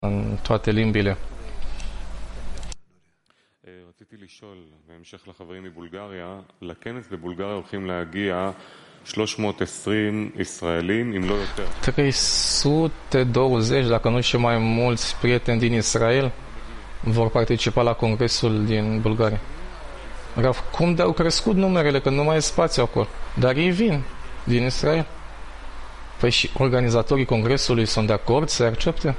în toate limbile. רציתי לשאול, בהמשך לחברים מבולגריה, לכנס בבולגריה הולכים להגיע 320 ישראלים, אם לא יותר. 320, dacă nu și mai mulți prieteni din Israel vor participa la congresul din Bulgaria. Cum de-au crescut numerele, că nu mai e spațiu acolo? Dar ei vin din Israel. Păi și organizatorii congresului sunt de acord să accepte?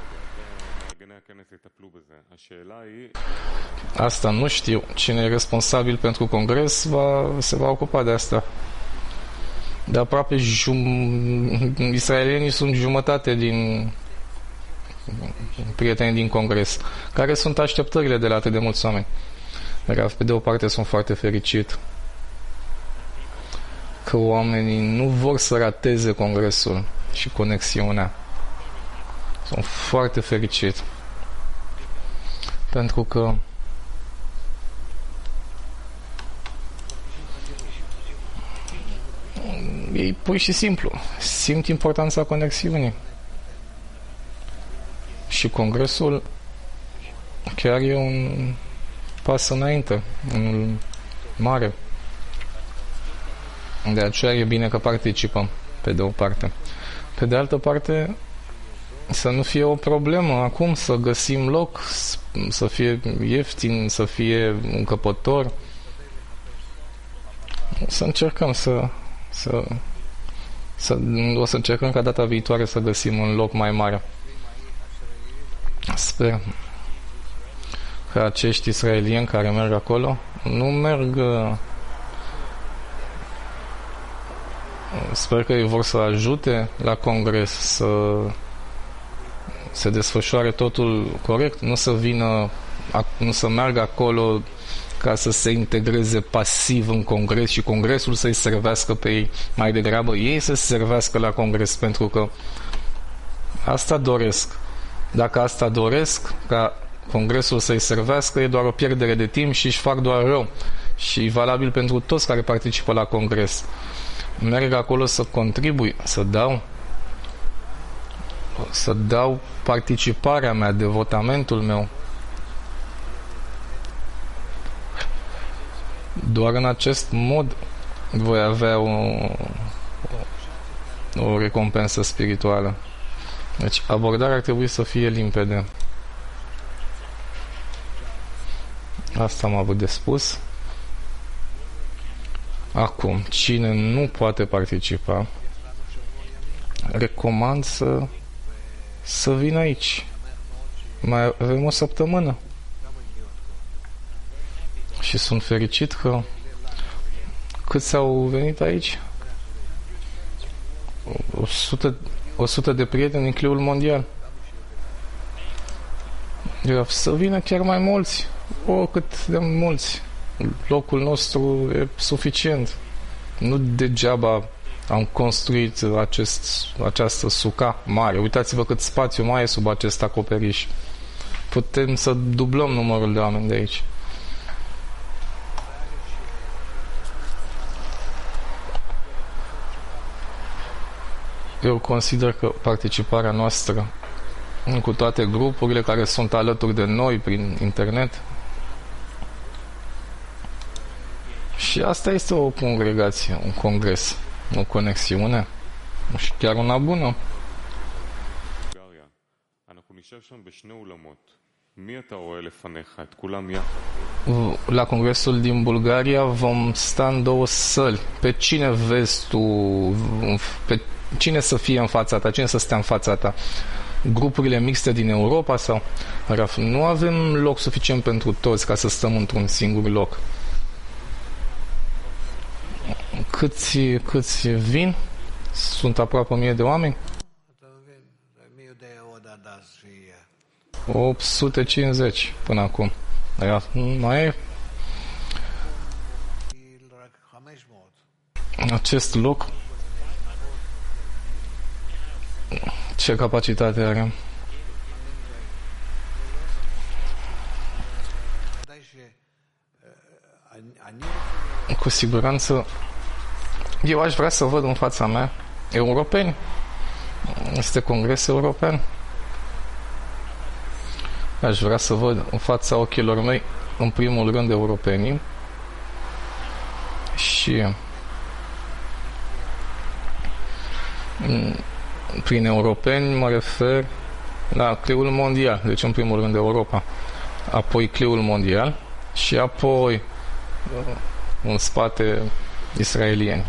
Asta nu știu. Cine e responsabil pentru congres se va ocupa de asta. De aproape israelienii sunt jumătate din prietenii din congres. Care sunt așteptările de la atât de mulți oameni? Pe de o parte sunt foarte fericit că oamenii nu vor să rateze congresul și conexiunea. Sunt foarte fericit pentru că ei pur și simplu simt importanța conexiunii și congresul chiar e un pas înainte, unul mare. De aceea e bine că participăm, pe de o parte. Pe de altă parte, să nu fie o problemă acum să găsim loc, să fie ieftin, să fie încăpător. Să încercăm o să încercăm ca data viitoare să găsim un loc mai mare. Sper că acești israelieni care merg acolo nu merg. Sper că ei vor să ajute la congres să se desfășoare totul corect, nu să vină, nu să meargă acolo ca să se integreze pasiv în congres și congresul să-i servească pe ei, mai degrabă ei să se servească la congres, pentru că asta doresc. Dacă asta doresc, ca congresul să-i servească, e doar o pierdere de timp și își fac doar rău. Și e valabil pentru toți care participă la congres. Merg acolo să contribui, să dau participarea mea, devotamentul meu. Doar în acest mod voi avea o recompensă spirituală. Deci abordarea ar trebui să fie limpede. Asta am avut de spus. Acum, cine nu poate participa, recomand să vină aici. Mai avem o săptămână. Și sunt fericit că câți au venit aici? 100 de prieteni în Cliul Mondial. Să vină chiar mai mulți. Cât de mulți. Locul nostru e suficient. Nu degeaba am construit această suca mare. Uitați-vă cât spațiu mai e sub acest acoperiș. Putem să dublăm numărul de oameni de aici. Eu consider că participarea noastră cu toate grupurile care sunt alături de noi prin internet, și asta este o congregație, un congres, o conexiune și chiar una bună. La congresul din Bulgaria vom sta în 2 săli. Pe cine vezi tu? Pe cine să fie în fața ta? Cine să stea în fața ta? Grupurile mixte din Europa sau? Nu avem loc suficient pentru toți ca să stăm într-un singur loc. Câți vin? Sunt aproape 1000 de oameni? 850 până acum. Mai e acest loc. Ce capacitate are? Cu siguranță eu aș vrea să văd în fața mea europeni. Este congres european. Aș vrea să văd în fața ochilor mei, în primul rând, europenii și prin europeni mă refer la cliul mondial, deci în primul rând Europa, apoi cliul mondial și apoi în spate israelieni.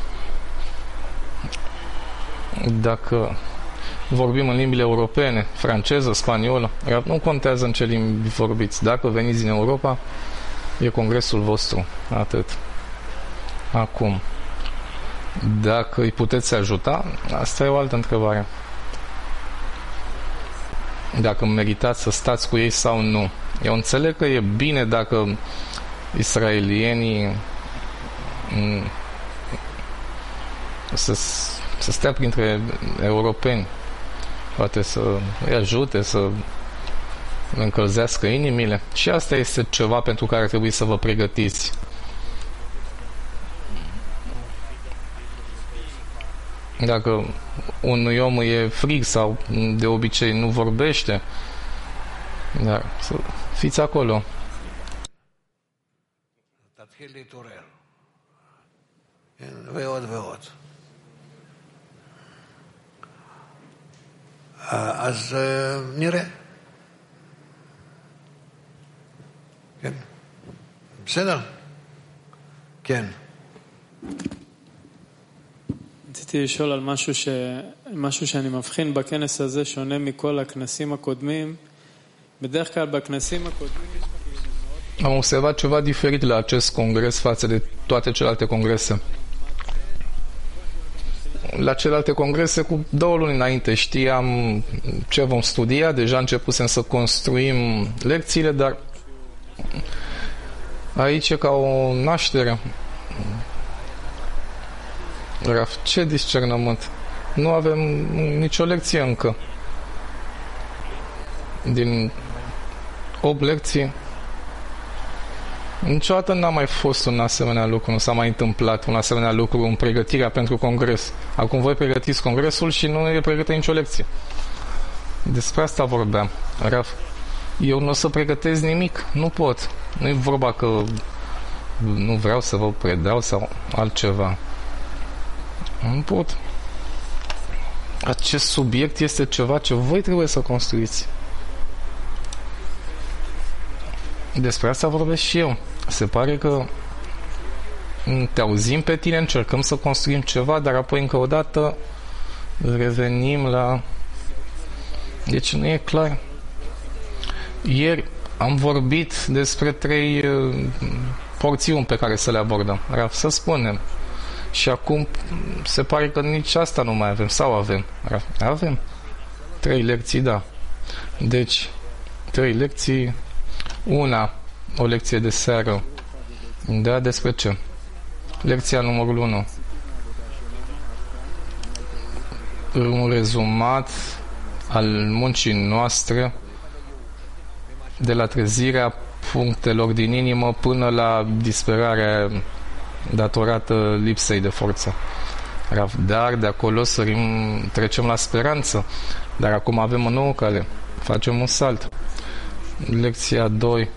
Dacă vorbim în limbile europene, franceză, spaniolă, nu contează în ce limbi vorbiți. Dacă veniți din Europa, e congresul vostru. Atât. Acum, dacă îi puteți ajuta, asta e o altă întrebare. Dacă meritați să stați cu ei sau nu. Eu înțeleg că e bine dacă israelienii să stea printre europeni, poate să îi ajute, să încălzească inimile. Și asta este ceva pentru care trebuie să vă pregătiți. Dacă unui om e frig sau de obicei nu vorbește, dar să fiți acolo. אז נראה. כן. בסדר? כן. רציתי לשאול על משהו שאני מבחין בכנס הזה שונה מכל הכנסים הקודמים. בדרך כלל בכנסים הקודמים am observat ceva diferit la acest congres față de toate celelalte congrese. La celelalte congrese, cu 2 luni înainte, știam ce vom studia, deja începusem să construim lecțiile, dar aici e ca o naștere. Ce discernământ? Nu avem nicio lecție încă. Din 8 lecții, niciodată n-a mai fost un asemenea lucru, nu s-a mai întâmplat un asemenea lucru în pregătirea pentru congres. Acum voi pregătiți congresul și nu e pregătit nicio lecție. Despre asta vorbeam. Raf, eu nu o să pregătesc nimic, nu pot. Nu e vorba că nu vreau să vă predau sau altceva. Nu pot. Acest subiect este ceva ce voi trebuie să construiți. Despre asta vorbesc și eu. Se pare că te auzim pe tine, încercăm să construim ceva, dar apoi încă o dată revenim la... Deci nu e clar. Ieri am vorbit despre 3 porțiuni pe care să le abordăm. Să spunem. Și acum se pare că nici asta nu mai avem. Sau avem? Avem 3 lecții, da. Deci 3 lecții. O lecție de seară. Da, despre ce? Lecția numărul 1. Un rezumat al muncii noastre de la trezirea punctelor din inimă până la disperarea datorată lipsei de forță. Dar de acolo trecem la speranță. Dar acum avem o nouă cale. Facem un salt. Lecția 2.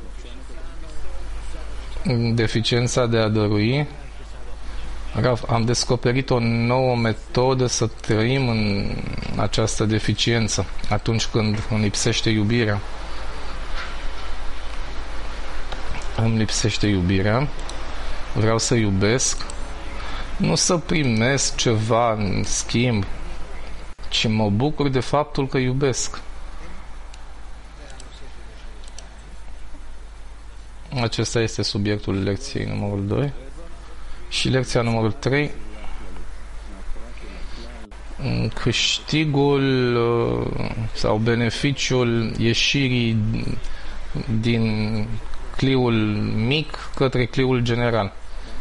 Deficiența de a dărui. Am descoperit o nouă metodă să trăim în această deficiență atunci când îmi lipsește iubirea. Îmi lipsește iubirea. Vreau să iubesc, nu să primesc ceva în schimb, ci mă bucur de faptul că iubesc. Acesta este subiectul lecției numărul 2. Și lecția numărul 3, câștigul sau beneficiul ieșirii din cliul mic către cliul general.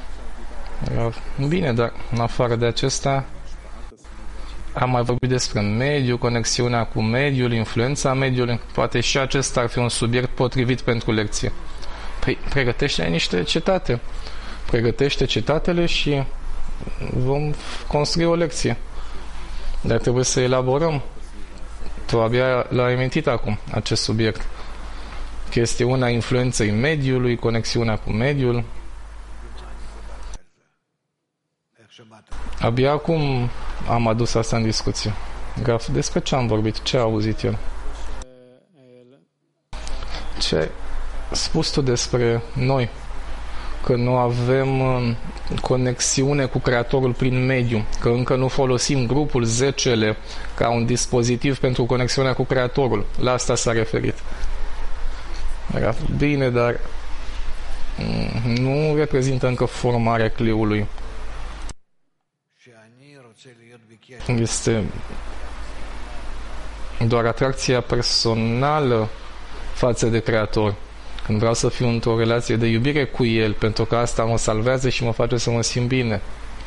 Bine, dar în afară de acesta am mai vorbit despre mediu, conexiunea cu mediul, influența mediului. Poate și acesta ar fi un subiect potrivit pentru lecție. Păi, pregătește niște citate. Pregătește citatele și vom construi o lecție. Dar trebuie să elaborăm. Tu abia l-ai amintit acum, acest subiect. chestiunea influenței mediului, conexiunea cu mediul. Abia acum am adus asta în discuție. Graf, despre ce am vorbit? Ce a auzit el? Ce ai spus tu despre noi? Că nu avem conexiune cu Creatorul prin mediu, că încă nu folosim grupul 10-le ca un dispozitiv pentru conexiunea cu Creatorul. La asta s-a referit. Bine, dar nu reprezintă încă formarea cliului. Este doar atracția personală față de Creator. Când vreau să fiu într-o relație de iubire cu El, pentru că asta mă salvează și mă face să mă simt bine.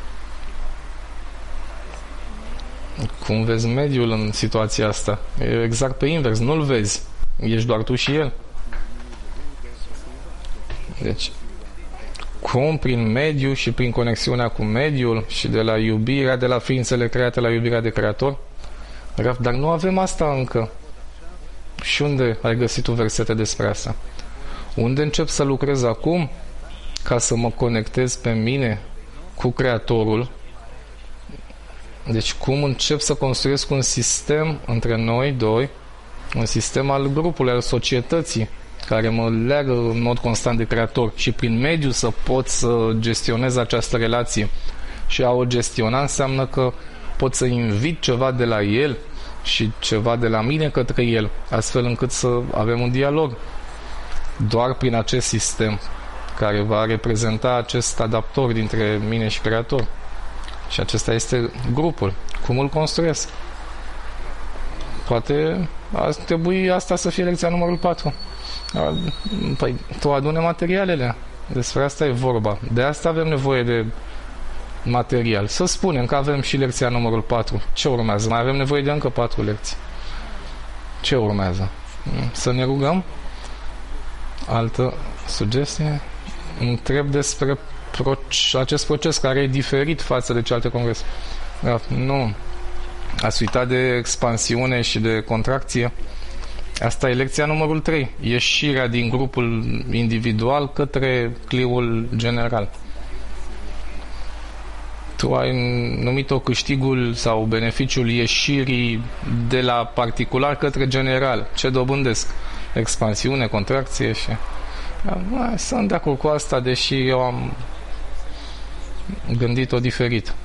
Cum vezi mediul în situația asta? E exact pe invers, nu-l vezi. Ești doar tu și El. Deci, cum prin mediu și prin conexiunea cu mediul și de la iubirea de la ființele create la iubirea de Creator? Dar nu avem asta încă. Și unde ai găsit tu versete despre asta? Unde încep să lucrez acum ca să mă conectez pe mine cu Creatorul? Deci cum încep să construiesc un sistem între noi doi, un sistem al grupului, al societății, care mă leagă în mod constant de Creator și prin mediu să pot să gestionez această relație. Și a o gestiona înseamnă că pot să invit ceva de la El și ceva de la mine către El, astfel încât să avem un dialog. Doar prin acest sistem care va reprezenta acest adaptor dintre mine și Creator. Și acesta este grupul. Cum îl construiesc? Poate ar trebui asta să fie lecția numărul 4. Păi, tu adune materialele. Despre asta e vorba. De asta avem nevoie de material. Să spunem că avem și lecția numărul 4. Ce urmează? Mai avem nevoie de încă 4 lecții. Ce urmează? Să ne rugăm? Altă sugestie? Întreb despre acest proces care e diferit față de celelalte congrese. Nu. Ați uitat de expansiune și de contracție? Asta e lecția numărul 3. Ieșirea din grupul individual către cliul general. Tu ai numit-o câștigul sau beneficiul ieșirii de la particular către general. Ce dobândesc? Expansiune, contracție și... Sunt de acord cu asta, deși eu am gândit-o diferit.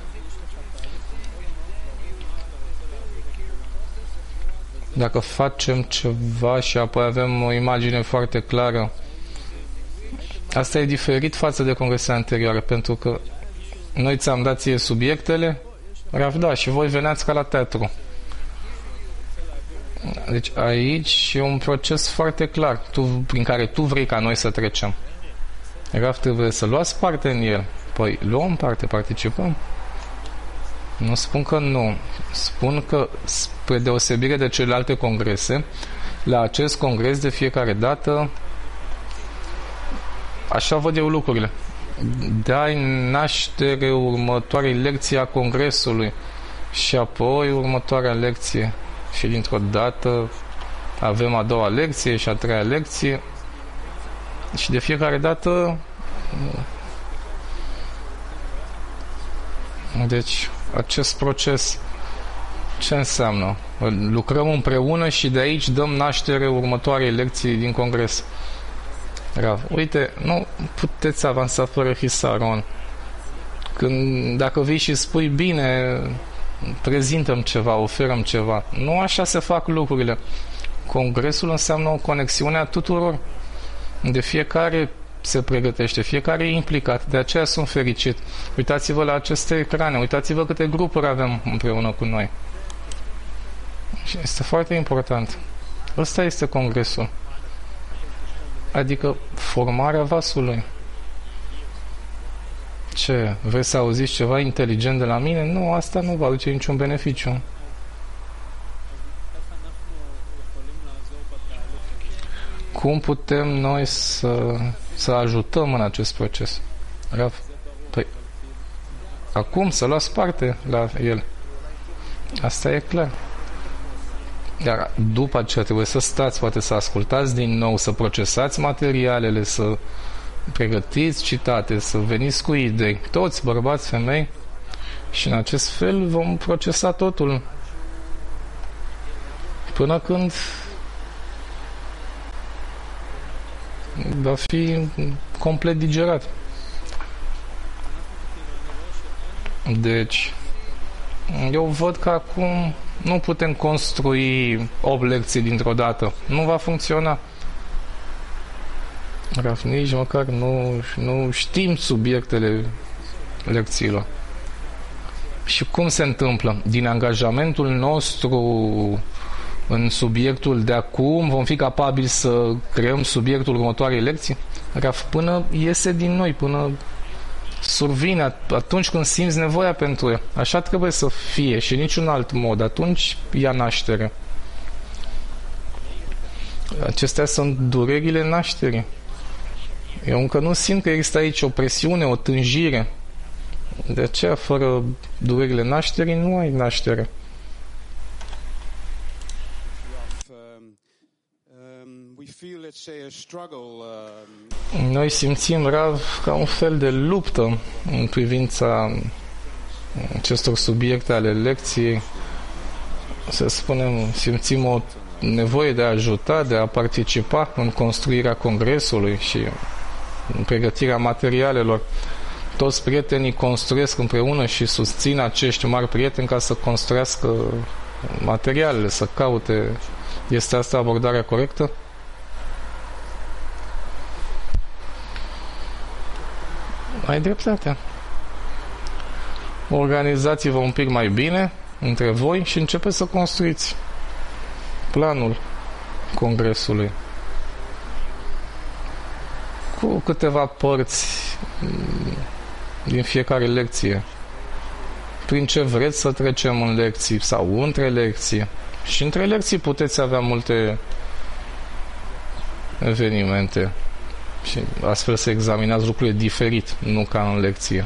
Dacă facem ceva și apoi avem o imagine foarte clară, asta e diferit față de congresele anterioare, pentru că noi ți-am dat ție subiectele, da, și voi veneați ca la teatru. Deci aici e un proces foarte clar prin care tu vrei ca noi să trecem. Trebuie să luați parte în el. Păi luăm parte, participăm. Nu spun că nu. Spun că, spre deosebire de celelalte congrese, la acest congres de fiecare dată, așa văd eu lucrurile, dai naștere următoarei lecții a congresului și apoi următoarea lecție. Și dintr-o dată avem a doua lecție și a treia lecție și de fiecare dată, deci acest proces ce înseamnă? Lucrăm împreună și de aici dăm naștere următoarei lecții din congres. Uite, nu puteți avansa fără hisaron. Dacă vii și spui bine, prezintăm ceva, oferăm ceva. Nu așa se fac lucrurile. Congresul înseamnă o conexiune a tuturor. De fiecare se pregătește, fiecare e implicat. De aceea sunt fericit. Uitați-vă la aceste ecrane, uitați-vă câte grupuri avem împreună cu noi. Și este foarte important. Ăsta este congresul. Adică formarea vasului. Ce? Vreți să auziți ceva inteligent de la mine? Nu, asta nu va aduce niciun beneficiu. Cum putem noi să ajutăm în acest proces? Păi, acum să luați parte la el. Asta e clar. Iar după aceea trebuie să stați, poate să ascultați din nou, să procesați materialele, să pregătiți citate, să veniți cu idei, toți, bărbați, femei, și în acest fel vom procesa totul până când va fi complet digerat. Deci, eu văd că acum nu putem construi 8 lecții dintr-o dată. Nu va funcționa. Raf, nici măcar nu știm subiectele lecțiilor. Și cum se întâmplă? Din angajamentul nostru în subiectul de acum vom fi capabili să creăm subiectul următoarei lecții? Raf, până iese din noi, până survine, atunci când simți nevoia pentru ea. Așa trebuie să fie și niciun alt mod. Atunci ia naștere. Acestea sunt durerile nașterii. Eu încă nu simt că există aici o presiune, o tânjire. De aceea, fără durerile nașterii, nu ai naștere. Noi simțim, Rav, ca un fel de luptă în privința acestor subiecte ale lecției. Să spunem, simțim o nevoie de a ajuta, de a participa în construirea congresului și în pregătirea materialelor. Toți prietenii construiesc împreună și susțin acești mari prieteni ca să construiască materialele, să caute. Este asta abordarea corectă? Ai dreptate. Organizați-vă un pic mai bine între voi și începeți să construiți planul congresului cu câteva părți din fiecare lecție. Prin ce vreți să trecem în lecții sau între lecții. Și între lecții puteți avea multe evenimente și astfel să examinați lucrurile diferit, nu ca în lecție.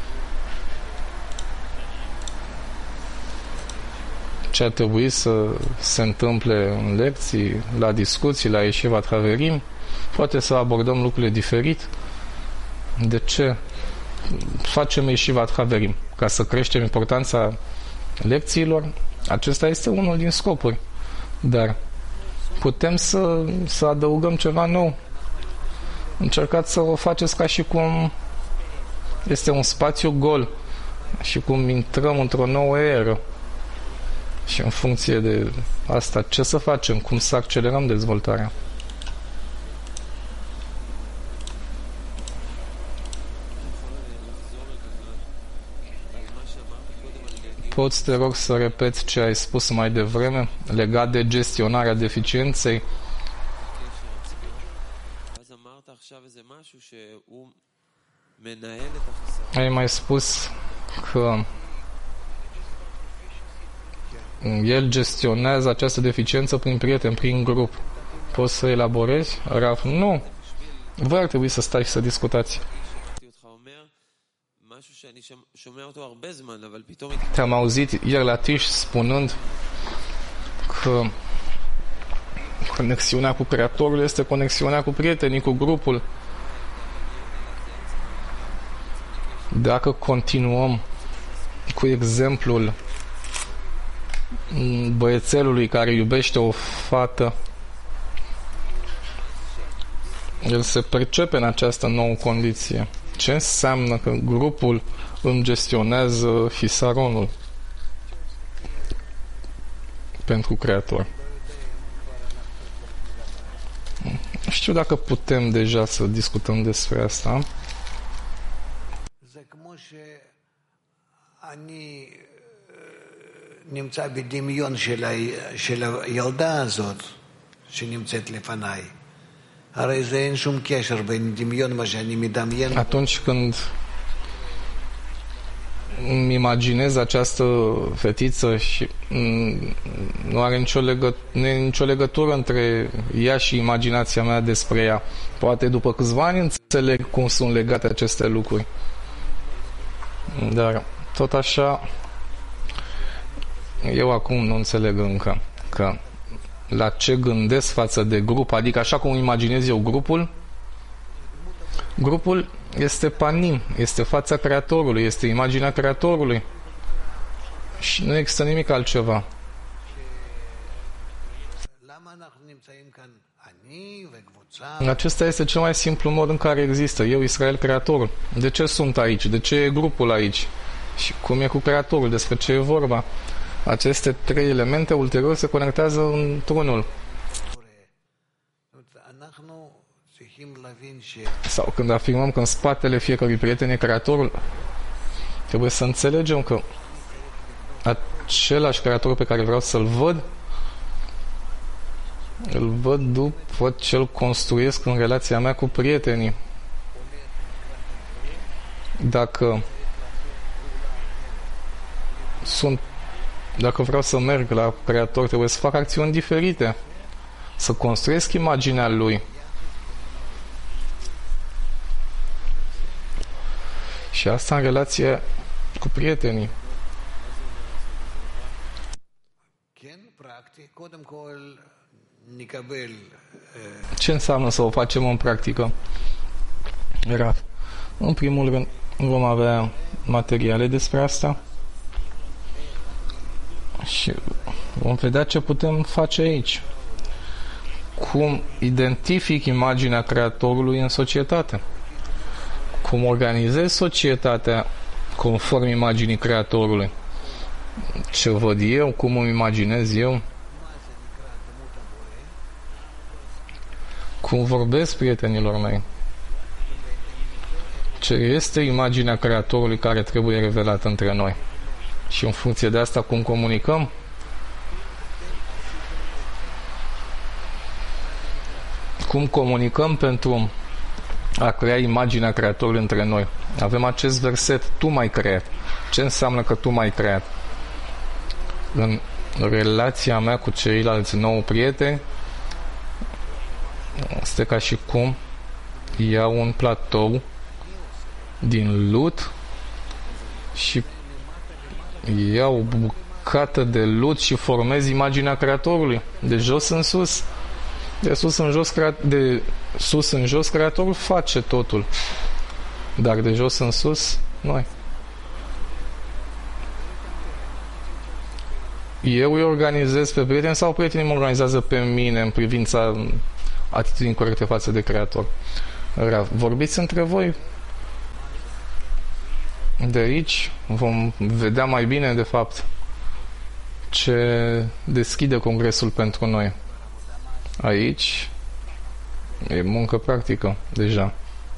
Ce ar trebui să se întâmple în lecții, la discuții, la Yeshivat Haverim, poate să abordăm lucrurile diferit. De ce facem Yeshivat Haverim? Ca să creștem importanța lecțiilor? Acesta este unul din scopuri. Dar putem să adăugăm ceva nou. Încercați să o faceți ca și cum este un spațiu gol și cum intrăm într-o nouă eră. Și în funcție de asta, ce să facem? Cum să accelerăm dezvoltarea? Poți, te rog, să repeți ce ai spus mai devreme legat de gestionarea deficienței? Ai mai spus că el gestionează această deficiență prin prieteni, prin grup. Poți să elaborezi? Raf, nu. Voi ar trebui să stai și să discutați. Te-am auzit ieri la Tiș spunând că conexiunea cu Creatorul este conexiunea cu prietenii, cu grupul. Dacă continuăm cu exemplul băiețelului care iubește o fată, el se percepe în această nouă condiție. Ce înseamnă că grupul îmi gestionează hisaronul pentru Creator? Nu știu dacă putem deja să discutăm despre asta. נמצא בדמיון של הילדה הזאת שנמצאת לפניי. הרי זה אין שום קשר בין דמיון מה שאני מדמיין. Atunci când îmi imaginez această fetiță și nu are nicio legătură între ea și imaginația mea despre ea. Poate după câțiva ani înțeleg cum sunt legate aceste lucruri. Dar tot așa eu acum nu înțeleg încă că la ce gândesc față de grup, adică așa cum imaginez eu grupul este panim, este fața Creatorului, este imaginea Creatorului și nu există nimic altceva. Acesta este cel mai simplu mod în care există eu, Israel, Creatorul. De ce sunt aici? De ce e grupul aici? Și cum e cu Creatorul? Despre ce e vorba? Aceste trei elemente ulterior se conectează într-unul. Sau când afirmăm că în spatele fiecărui prieten e Creatorul, trebuie să înțelegem că același Creator pe care vreau să-l văd, îl văd după ce îl construiesc în relația mea cu prietenii. Dacă vreau să merg la Creator, trebuie să fac acțiuni diferite, să construiesc imaginea Lui. Și asta în relație cu prietenii. Ce înseamnă să o facem în practică? Raf. În primul rând, vom avea materiale despre asta și vom vedea ce putem face aici. Cum identific imaginea Creatorului în societate. Cum organizez societatea conform imaginii Creatorului. Ce văd eu, cum îmi imaginez eu. Cum vorbesc prietenilor mei. Ce este imaginea Creatorului care trebuie revelată între noi. Și în funcție de asta cum comunicăm. Cum comunicăm pentru a crea imaginea Creatorului între noi. Avem acest verset, tu m-ai creat. Ce înseamnă că tu m-ai creat? În relația mea cu ceilalți 9 prieteni, este ca și cum iau un platou din lut și iau o bucată de lut și formez imaginea Creatorului. De jos în sus. De sus în jos, Creatorul face totul. Dar de jos în sus, noi. Eu îi organizez pe prieteni sau prietenii mă organizează pe mine în privința atitudinii corecte față de Creator? Vorbiți între voi. De aici vom vedea mai bine, de fapt, ce deschide Congresul pentru noi. Aici e muncă practică, deja.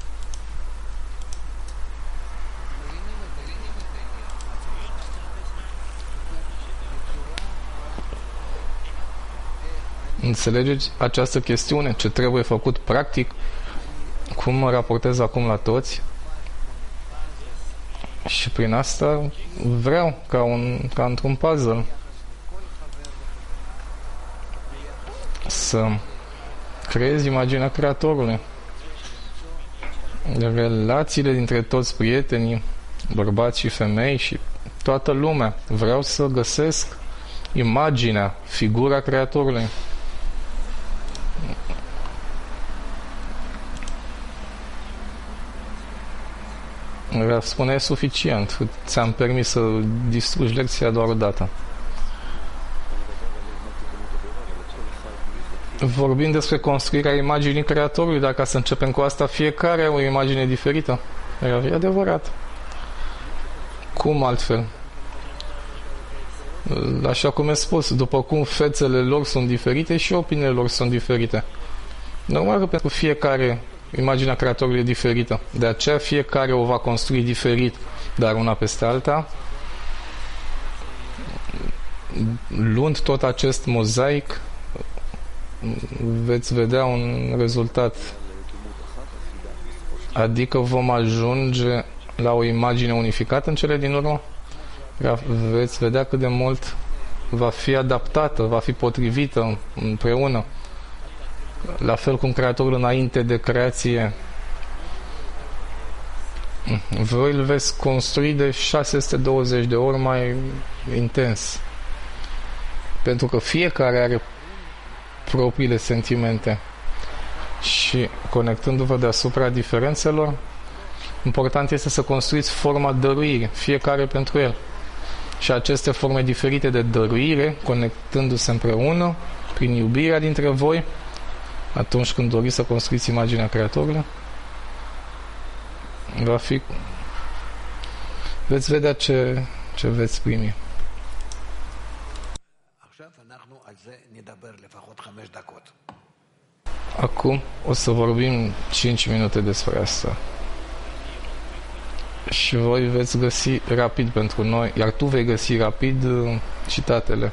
Înțelegeți această chestiune? Ce trebuie făcut practic? Cum mă raportez acum la toți? Și prin asta vreau, ca într-un puzzle, să creez imaginea Creatorului. Relațiile dintre toți prietenii, bărbați și femei și toată lumea. Vreau să găsesc imaginea, figura Creatorului. Spune, e suficient. Ți-am permis să distrugi lecția doar o dată. Vorbim despre construirea imaginii Creatorului, dacă să începem cu asta, fiecare are o imagine diferită. E adevărat. Cum altfel? Așa cum am spus, după cum fețele lor sunt diferite și opiniile lor sunt diferite. Normal că pentru fiecare imaginea Creatorului e diferită. De aceea fiecare o va construi diferit, dar una peste alta. Luând tot acest mozaic, veți vedea un rezultat. Adică vom ajunge la o imagine unificată în cele din urmă. Veți vedea cât de mult va fi adaptată, va fi potrivită împreună. La fel cum Creatorul înainte de creație, voi îl veți construi de 620 de ori mai intens. Pentru că fiecare are propriile sentimente. Și conectându-vă deasupra diferențelor, important este să construiți forma dăruire, fiecare pentru el. Și aceste forme diferite de dăruire, conectându-se împreună, prin iubirea dintre voi, atunci când doriți să construiți imaginea Creatorului, va fi... veți vedea ce veți primi. Acum o să vorbim 5 minute despre asta. Și voi veți găsi rapid pentru noi, iar tu vei găsi rapid citatele.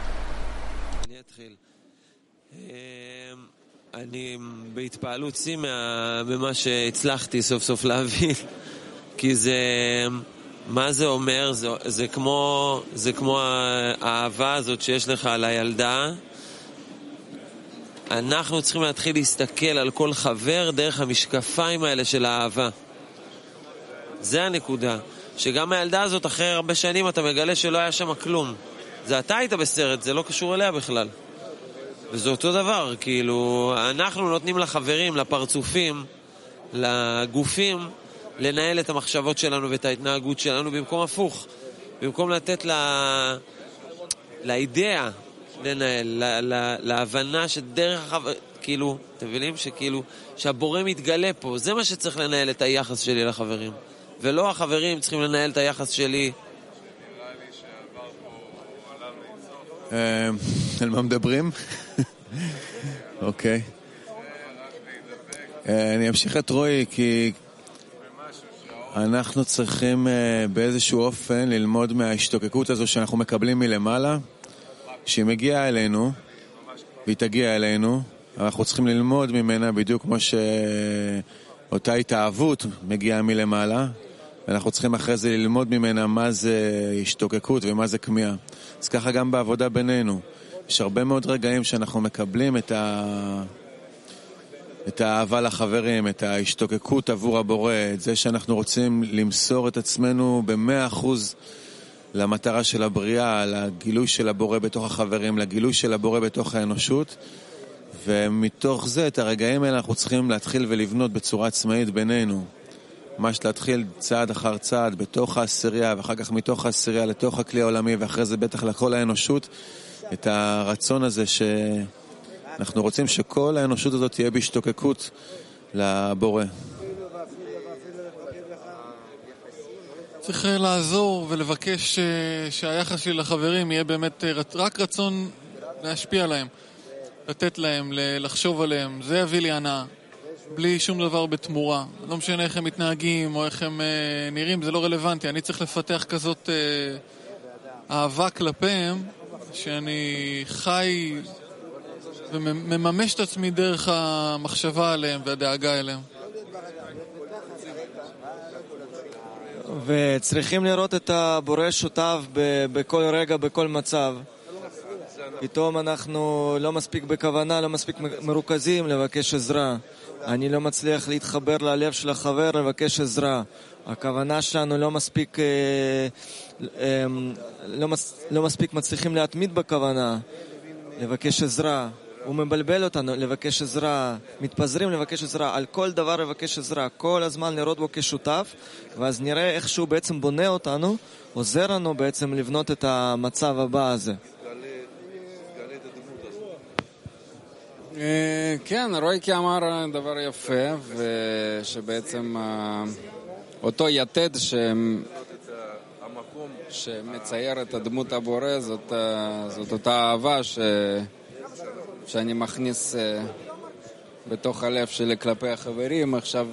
אני בהתפעלות שיא ממה שהצלחתי סוף סוף להבין, כי זה, מה זה אומר? זה כמו האהבה הזאת שיש לך על הילדה. אנחנו צריכים להתחיל להסתכל על כל חבר דרך המשקפיים האלה של האהבה. זה הנקודה. שגם הילדה הזאת אחרי הרבה שנים אתה מגלה שלא היה שם כלום. זה אתה היית בסרט, זה לא קשור אליה בכלל. וזה אותו דבר, כאילו, אנחנו נותנים לחברים, לפרצופים, לגופים, לנהל את המחשבות שלנו ואת ההתנהגות שלנו במקום הפוך. במקום לתת לאידאה לנהל, להבנה שדרך כאילו, אתם מבינים? שכאילו, שהבורא מתגלה פה. זה מה שצריך לנהל את היחס שלי לחברים. ולא החברים צריכים לנהל את היחס שלי. על מה מדברים? אוקיי. אני אמשיך את רועי, כי אנחנו צריכים באיזשהו אופן ללמוד מההשתוקקות הזו שאנחנו מקבלים מלמעלה, שהיא מגיעה אלינו, והיא תגיע אלינו, אנחנו צריכים ללמוד ממנה בדיוק כמו שאותה התאהבות מגיעה מלמעלה, ואנחנו צריכים אחרי זה ללמוד ממנה מה זה השתוקקות ומה זה כמיהה. אז ככה גם בעבודה בינינו. יש הרבה מאוד רגעים שאנחנו מקבלים את האהבה לחברים, את ההשתוקקות עבור הבורא, את זה שאנחנו רוצים למסור את עצמנו ב100% למטרה של הבריאה, לגילוי של הבורא בתוך החברים, לגילוי של הבורא בתוך האנושות, ומתוך זה, את הרגעים האלה אנחנו צריכים להתחיל ולבנות בצורה עצמאית בינינו. ממש להתחיל צעד אחר צעד בתוך העשירייה, ואחר כך מתוך העשירייה לתוך הכלי העולמי, ואחרי זה בטח לכל האנושות, את הרצון הזה שאנחנו רוצים שכל האנושות הזאת תהיה בהשתוקקות לבורא. צריך לעזור ולבקש שהיחס שלי לחברים יהיה באמת רק רצון להשפיע עליהם, לתת להם, לחשוב עליהם. זה יביא לי הנאה, בלי שום דבר בתמורה. לא משנה איך הם מתנהגים או איך הם נראים, זה לא רלוונטי. אני צריך לפתח כזאת אהבה כלפיהם, שאני חי ומממש את עצמי דרך המחשבה עליהם והדאגה אליהם. וצריכים לראות את הבורא שותף בכל רגע, בכל מצב. פתאום אנחנו לא מספיק בכוונה, לא מספיק מרוכזים לבקש עזרה. אני לא מצליח להתחבר ללב של החבר לבקש עזרה. הכוונה שלנו לא מספיק מצליחים להתמיד בכוונה לבקש עזרה. הוא מבלבל אותנו לבקש עזרה, מתפזרים לבקש עזרה, על כל דבר לבקש עזרה, כל הזמן לראות בו כשותף, ואז נראה איך שהוא בעצם בונה אותנו, עוזר לנו בעצם לבנות את המצב הבא הזה. כן, רויקי אמר דבר יפה, ושבעצם אותו יתד שמצייר את הדמות הבורא, זאת אותה אהבה שאני מכניס בתוך הלב שלי כלפי החברים. עכשיו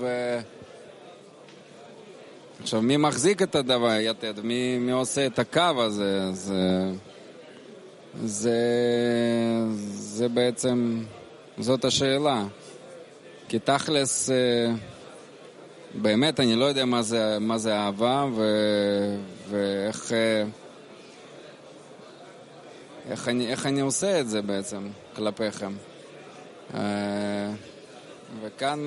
מי מחזיק את הדבר יתד? מי עושה את הקו הזה? זה בעצם זאת השאלה. כי תכלס באמת אני לא יודע מה זה אהבה ואיך איך אני עושה את זה בעצם כלפיכם. וכאן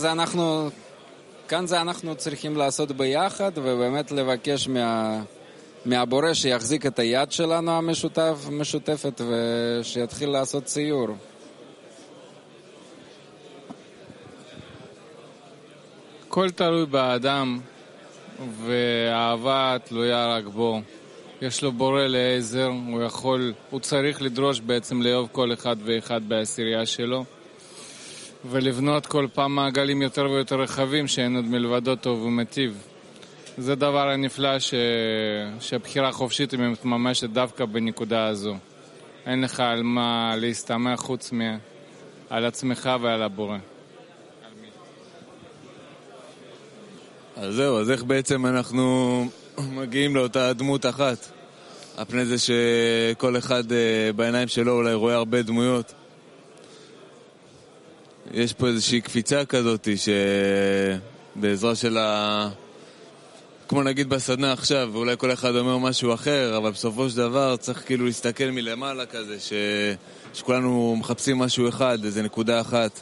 זה אנחנו צריכים לעשות ביחד, ובאמת לבקש מהבורא שיחזיק את היד שלנו המשותפת ושיתחיל לעשות ציור. כל תלוי באדם, והאהבה תלויה רק בו. יש לו בורא לעזר, הוא צריך לדרוש בעצם לאהוב כל אחד ואחד בעשירייה שלו, ולבנות כל פעם מעגלים יותר ויותר רחבים שאין עוד מלבדו טוב ומטיב. זה דבר הנפלא שהבחירה החופשית היא מתממשת דווקא בנקודה הזו. אין לך על מה להסתמך חוץ על עצמך ועל הבורא. אז זהו, אז איך בעצם אנחנו מגיעים לאותה דמות אחת? הפני זה שכל אחד בעיניים שלו אולי רואה הרבה דמויות. יש פה איזושהי קפיצה כזאת שבעזרה של כמו נגיד בסדנה עכשיו, ואולי כל אחד אומר משהו אחר, אבל בסופו של דבר צריך כאילו להסתכל מלמעלה כזה, שכולנו מחפשים משהו אחד, איזו נקודה אחת.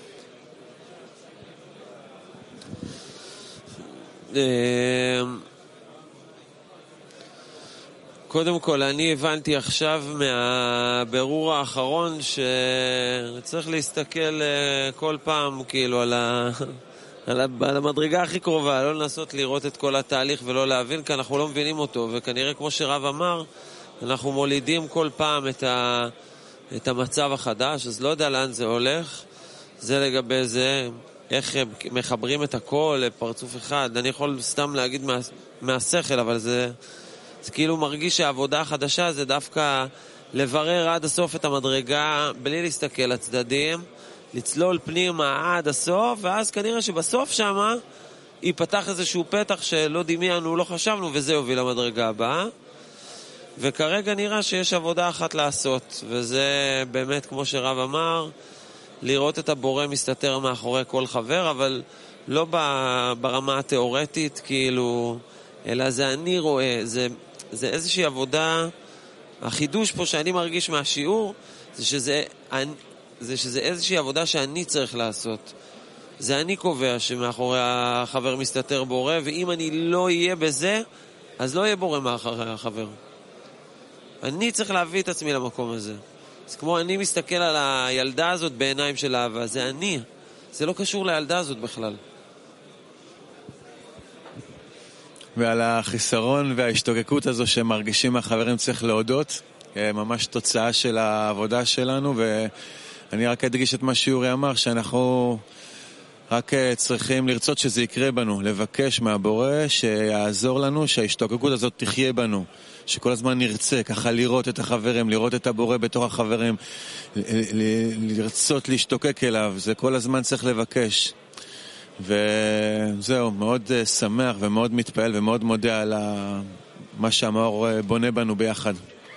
קודם כל, אני הבנתי עכשיו מהבירור האחרון שצריך להסתכל כל פעם כאילו על המדרגה הכי קרובה, לא לנסות לראות את כל התהליך ולא להבין, כי אנחנו לא מבינים אותו, וכנראה כמו שרב אמר, אנחנו מולידים כל פעם את המצב החדש, אז לא יודע לאן זה הולך. זה לגבי זה, איך מחברים את הכל לפרצוף אחד. אני יכול סתם להגיד מהשכל, אבל זה כאילו מרגיש שהעבודה החדשה זה דווקא לברר עד הסוף את המדרגה בלי להסתכל לצדדים, לצלול פנימה עד הסוף, ואז כנראה שבסוף שמה ייפתח איזשהו פתח שלא דמיינו, לא חשבנו, וזה יוביל למדרגה הבאה. וכרגע נראה שיש עבודה אחת לעשות, וזה באמת כמו שרב אמר, לראות את הבורא מסתתר מאחורי כל חבר, אבל לא ברמה התיאורטית כאילו, אלא זה אני רואה, זה איזושהי עבודה. החידוש פה שאני מרגיש מהשיעור זה שזה איזושהי עבודה שאני צריך לעשות. זה אני קובע שמאחורי החבר מסתתר בורא, ואם אני לא אהיה בזה, אז לא יהיה בורא מאחורי החבר. אני צריך להביא את עצמי למקום הזה. זה כמו אני מסתכל על הילדה הזאת בעיניים של אהבה, זה אני. זה לא קשור לילדה הזאת בכלל. ועל החיסרון וההשתוקקות הזו שמרגישים החברים צריך להודות, ממש תוצאה של העבודה שלנו, ואני רק אדגיש את מה שיורי אמר, שאנחנו רק צריכים לרצות שזה יקרה בנו, לבקש מהבורא שיעזור לנו, שההשתוקקות הזאת תחיה בנו, שכל הזמן נרצה ככה לראות את החברים, לראות את הבורא בתוך החברים, לרצות להשתוקק אליו, זה כל הזמן צריך לבקש. וזהו, מאוד שמח ומאוד מתפעל ומאוד מודה על מה שהמאור בונה בנו ביחד.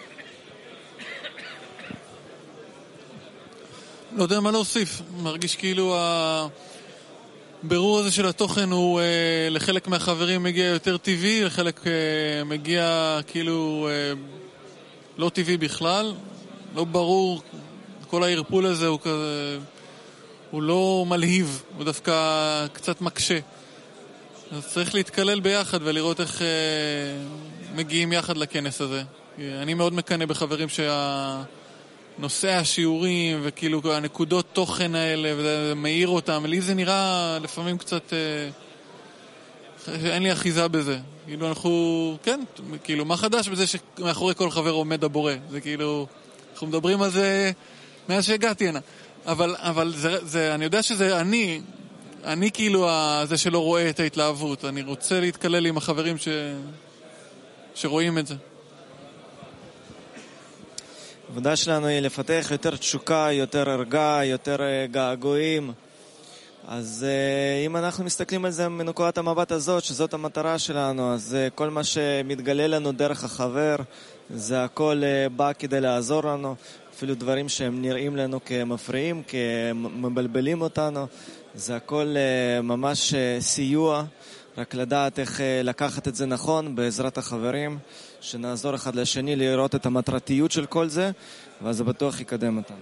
לא יודע מה להוסיף, מרגיש כאילו הבירור הזה של התוכן הוא לחלק מהחברים מגיע יותר טבעי, לחלק מגיע כאילו לא טבעי בכלל, לא ברור, כל הערפול הזה הוא כזה, הוא לא מלהיב, הוא דווקא קצת מקשה. אז צריך להתקלל ביחד ולראות איך מגיעים יחד לכנס הזה. אני מאוד מקנא בחברים נושא השיעורים וכאילו הנקודות תוכן האלה וזה מאיר אותם, לי זה נראה לפעמים קצת אין לי אחיזה בזה, כאילו אנחנו כן, כאילו מה חדש בזה שמאחורי כל חבר עומד הבורא, זה כאילו אנחנו מדברים על זה מאז שהגעתי הנה, אבל זה אני יודע שזה אני כאילו זה שלא רואה את ההתלהבות, אני רוצה להתקלל עם החברים שרואים את זה. העבודה שלנו היא לפתח יותר תשוקה, יותר הרגע, יותר געגועים. אז אם אנחנו מסתכלים על זה מנקודת המבט הזאת, שזאת המטרה שלנו, אז כל מה שמתגלה לנו דרך החבר, זה הכל בא כדי לעזור לנו. אפילו דברים שהם נראים לנו כמפריעים, כמבלבלים אותנו, זה הכל ממש סיוע, רק לדעת איך לקחת את זה נכון בעזרת החברים, שנעזור אחד לשני לראות את המטרתיות של כל זה, ואז זה בטוח יקדם אותנו.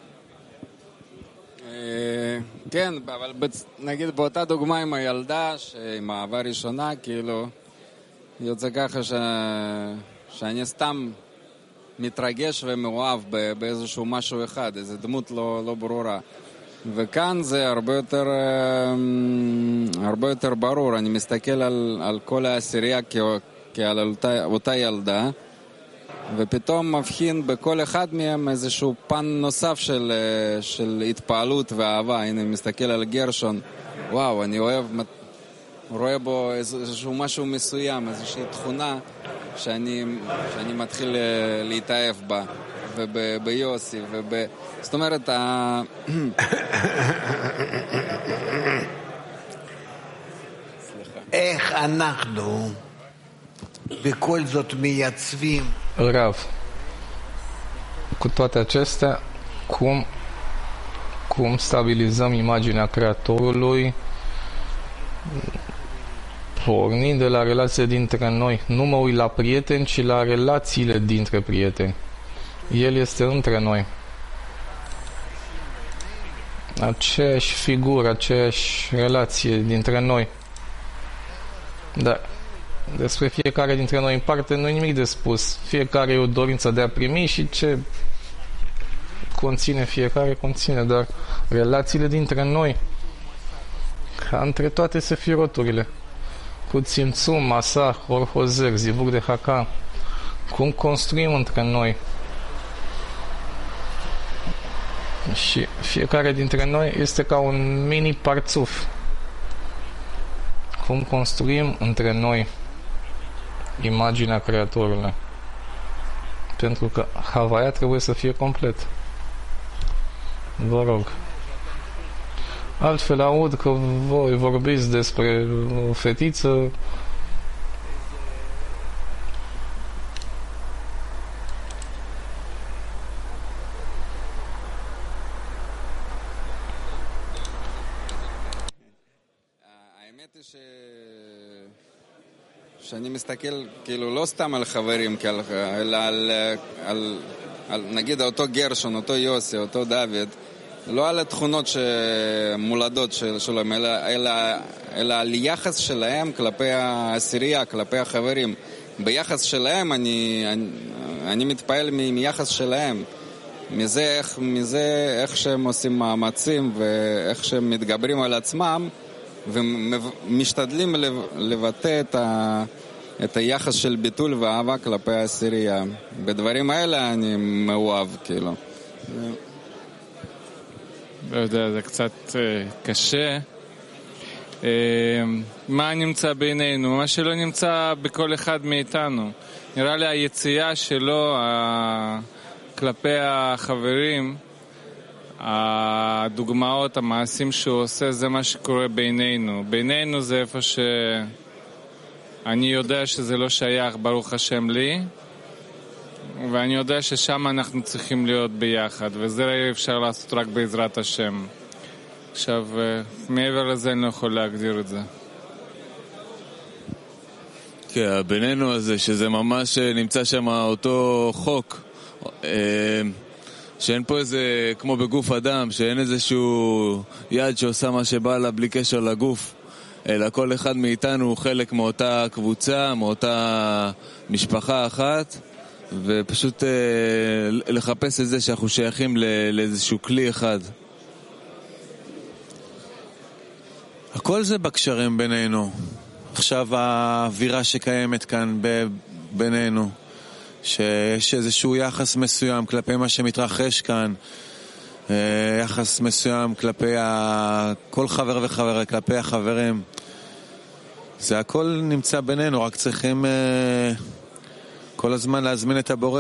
כן, אבל נגיד באותה דוגמה עם הילדה, עם האהבה ראשונה, כאילו, יוצא ככה שאני סתם מתרגש ומאוהב באיזשהו משהו אחד, איזו דמות לא ברורה. וכאן זה הרבה יותר ברור. אני מסתכל על כל העשירייה כעל אותה ילדה, ופתאום מבחין בכל אחד מהם איזשהו פן נוסף של התפעלות ואהבה. הנה, אני מסתכל על גרשון, וואו, אני רואה בו איזשהו משהו מסוים, איזושהי תכונה שאני מתחיל להתאהב בה, וביוסי, זאת אומרת, איך אנחנו בכל זאת מייצבים Rav, cu toate acestea, cum stabilizăm imaginea Creatorului pornind de la relația dintre noi? Nu mă uit la prieteni, ci la relațiile dintre prieteni. El este între noi. Aceeași figură, aceeași relație dintre noi. Dar despre fiecare dintre noi în parte nu e nimic de spus. Fiecare e o dorință de a primi și ce conține fiecare, conține, dar relațiile dintre noi, ca între toate sefiroturile, cu Tzimtzum, Masach, Or Hozer, Zivug de Hakan, cum construim între noi. Și fiecare dintre noi este ca un mini parțuf. Cum construim între noi imaginea Creatorului. Pentru că Havaia trebuie să fie complet. Vă rog. Altfel aud că voi vorbiți despre o fetiță. שאני מסתכל כאילו לא סתם על חברים, אלא על נגיד אותו גרשון, אותו יוסי, אותו דוד, לא על התכונות שמולדות שלהם, אלא על יחס שלהם כלפי העשירייה, כלפי החברים. ביחס שלהם אני מתפעל מיחס שלהם, מזה איך שהם עושים מאמצים ואיך שהם מתגברים על עצמם ומשתדלים לבטא את היחס של ביטול ואהבה כלפי העשירייה. בדברים האלה אני מאוהב, כאילו. לא יודע, זה קצת קשה. מה נמצא בינינו? מה שלא נמצא בכל אחד מאיתנו. נראה לי היציאה שלו כלפי החברים, הדוגמאות, המעשים שהוא עושה, זה מה שקורה בינינו. בינינו זה איפה שאני יודע שזה לא שייך, ברוך השם לי, ואני יודע ששם אנחנו צריכים להיות ביחד, וזה אפשר לעשות רק בעזרת השם. עכשיו, מעבר לזה אני לא יכול להגדיר את זה. כן, בינינו הזה, שזה ממש נמצא שם אותו חוק, שאין פה איזה, כמו בגוף אדם, שאין איזשהו יד שעושה מה שבא לה בלי קשר לגוף, אלא כל אחד מאיתנו הוא חלק מאותה קבוצה, מאותה משפחה אחת, ופשוט לחפש את זה שאנחנו שייכים לאיזשהו כלי אחד. הכל זה בקשרים בינינו. עכשיו האווירה שקיימת כאן בינינו, שיש איזשהו יחס מסוים כלפי מה שמתרחש כאן, יחס מסוים כלפי כל חבר וחבר, כלפי החברים. זה הכל נמצא בינינו, רק צריכים כל הזמן להזמין את הבורא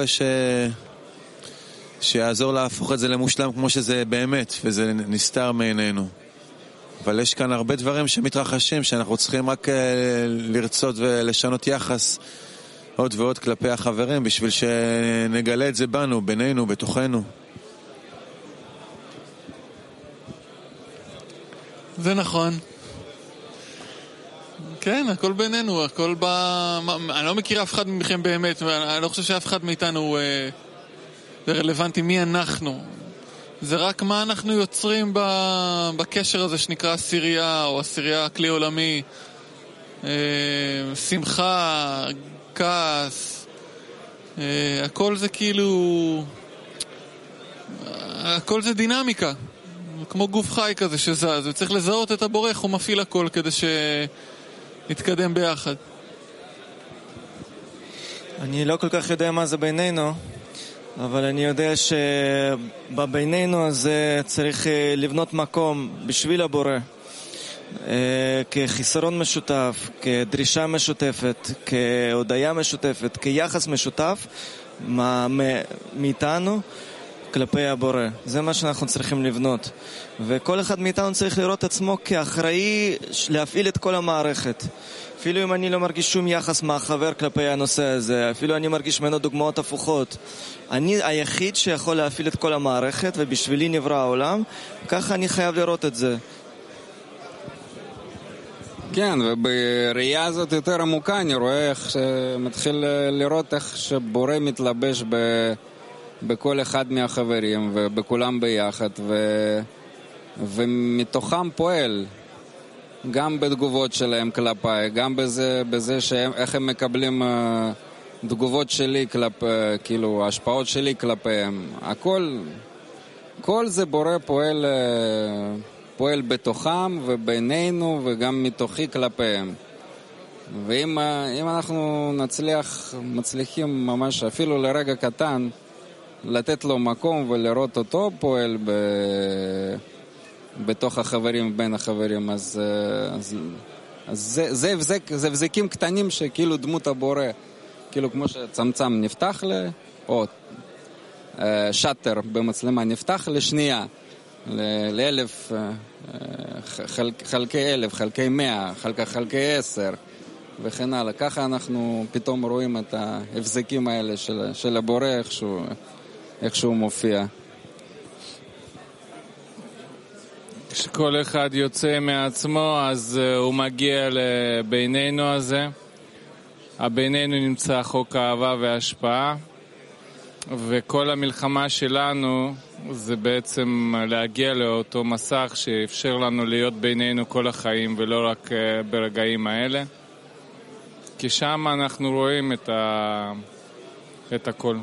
שיעזור להפוך את זה למושלם כמו שזה באמת, וזה נסתר מעינינו. אבל יש כאן הרבה דברים שמתרחשים, שאנחנו צריכים רק לרצות ולשנות יחס עוד ועוד כלפי החברים, בשביל שנגלה את זה בנו, בינינו, בתוכנו. זה נכון. כן, הכל בינינו, הכל אני לא מכיר אף אחד מכם באמת, אני לא חושב שאף אחד מאיתנו זה רלוונטי מי אנחנו. זה רק מה אנחנו יוצרים בקשר הזה שנקרא עשירייה, או עשירייה כלי עולמי. שמחה, כעס, הכל זה כאילו, הכל זה דינמיקה, כמו גוף חי כזה שזז, וצריך לזהות את הבורא, הוא מפעיל הכל כדי שנתקדם ביחד. אני לא כל כך יודע מה זה בינינו, אבל אני יודע שבבינינו הזה צריך לבנות מקום בשביל הבורא, כחיסרון משותף, כדרישה משותפת, כהודיה משותפת, כיחס משותף מאיתנו כלפי הבורא. זה מה שאנחנו צריכים לבנות, וכל אחד מאיתנו צריך לראות עצמו כאחראי להפעיל את כל המערכת. אפילו אם אני לא מרגיש שום יחס מהחבר כלפי הנושא הזה, אפילו אני מרגיש ממנו דוגמאות הפוכות, אני היחיד שיכול להפעיל את כל המערכת, ובשבילי נברא העולם, ככה אני חייב לראות את זה. כן, ובראייה הזאת יותר עמוקה אני רואה איך שמתחיל לראות איך שבורא מתלבש בכל אחד מהחברים ובכולם ביחד, ומתוכם פועל גם בתגובות שלהם כלפיי, גם בזה איך הם מקבלים תגובות שלי כאילו השפעות שלי כלפיהם. כל זה בורא פועל בתוכם ובינינו וגם מתוכי כלפיהם. ואם אנחנו מצליחים ממש אפילו לרגע קטן לתת לו מקום ולראות אותו פועל בתוך החברים, בין החברים, אז זה הבזקים קטנים שכאילו דמות הבורא, כאילו כמו שצמצם נפתח או שטר במצלמה נפתח לשנייה, ל-1000 חלקי 1000, חלקי 100, חלקי 10 וכן הלאה. ככה אנחנו פתאום רואים את ההבזקים האלה של הבורא, איך שהוא מופיע. כשכל אחד יוצא מעצמו, אז הוא מגיע לבינינו הזה. הבינינו נמצא חוק האהבה וההשפעה, וכל המלחמה שלנו זה בעצם להגיע לאותו מסך שאפשר לנו להיות בינינו כל החיים ולא רק ברגעים האלה, כי שם אנחנו רואים את הכל.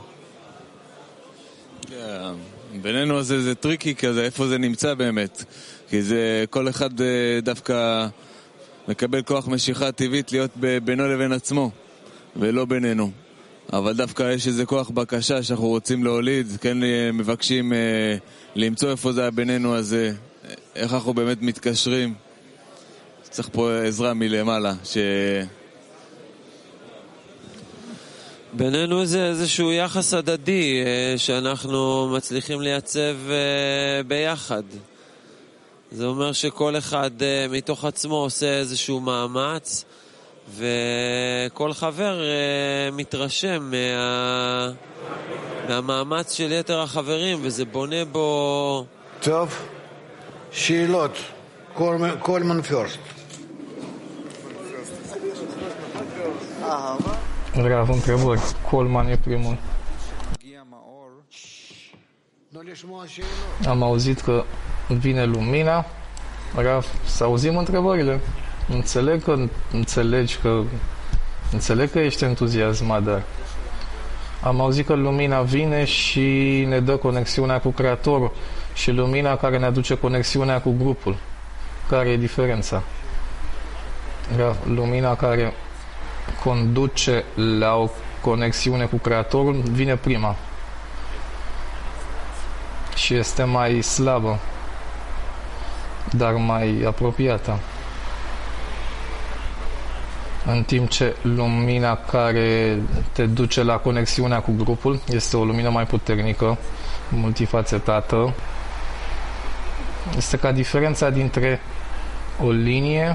בינינו הזה זה טריקי כזה, איפה זה נמצא באמת, כי זה כל אחד דווקא מקבל כוח משיכה טבעית להיות בינו לבין עצמו ולא בינינו, אבל דווקא יש איזה כוח בקשה שאנחנו רוצים להוליד, כן מבקשים למצוא איפה זה בינינו הזה, איך אנחנו באמת מתקשרים. צריך פה עזרה מלמעלה בינינו זה איזשהו יחס הדדי שאנחנו מצליחים לייצב ביחד. זה אומר שכל אחד מתוך עצמו עושה איזשהו מאמץ, וכל חבר מתרשם מהמאמץ של יתר החברים, וזה בונה בו. טוב, שאלות. קולמן פירסט. Rav, întrebări. Colman e primul. Am auzit că vine lumina. Rav, să auzim întrebările. Înțeleg că ești entuziasmat, dar am auzit că lumina vine și ne dă conexiunea cu Creatorul și lumina care ne aduce conexiunea cu grupul. Care e diferența? Rav, lumina care conduce la o conexiune cu Creatorul vine prima și este mai slabă, dar mai apropiată, în timp ce lumina care te duce la conexiunea cu grupul este o lumină mai puternică, multifacetată. Este ca diferența dintre o linie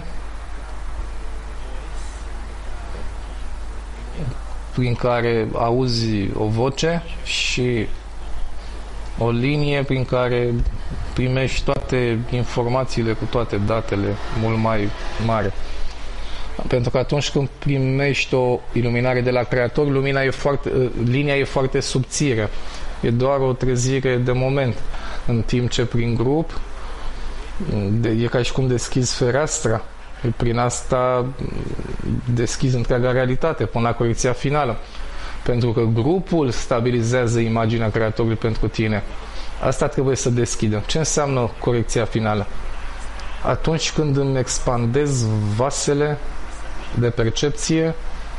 prin care auzi o voce și o linie prin care primești toate informațiile cu toate datele mult mai mare. Pentru că atunci când primești o iluminare de la Creator, linia e foarte subțire. E doar o trezire de moment. În timp ce prin grup e ca și cum deschizi fereastra Prin asta deschizi întreaga realitate până la corecția finală. Pentru că grupul stabilizează imaginea Creatorului pentru tine. Asta trebuie să deschidă. Ce înseamnă corecția finală? Atunci când îmi expandez vasele de percepție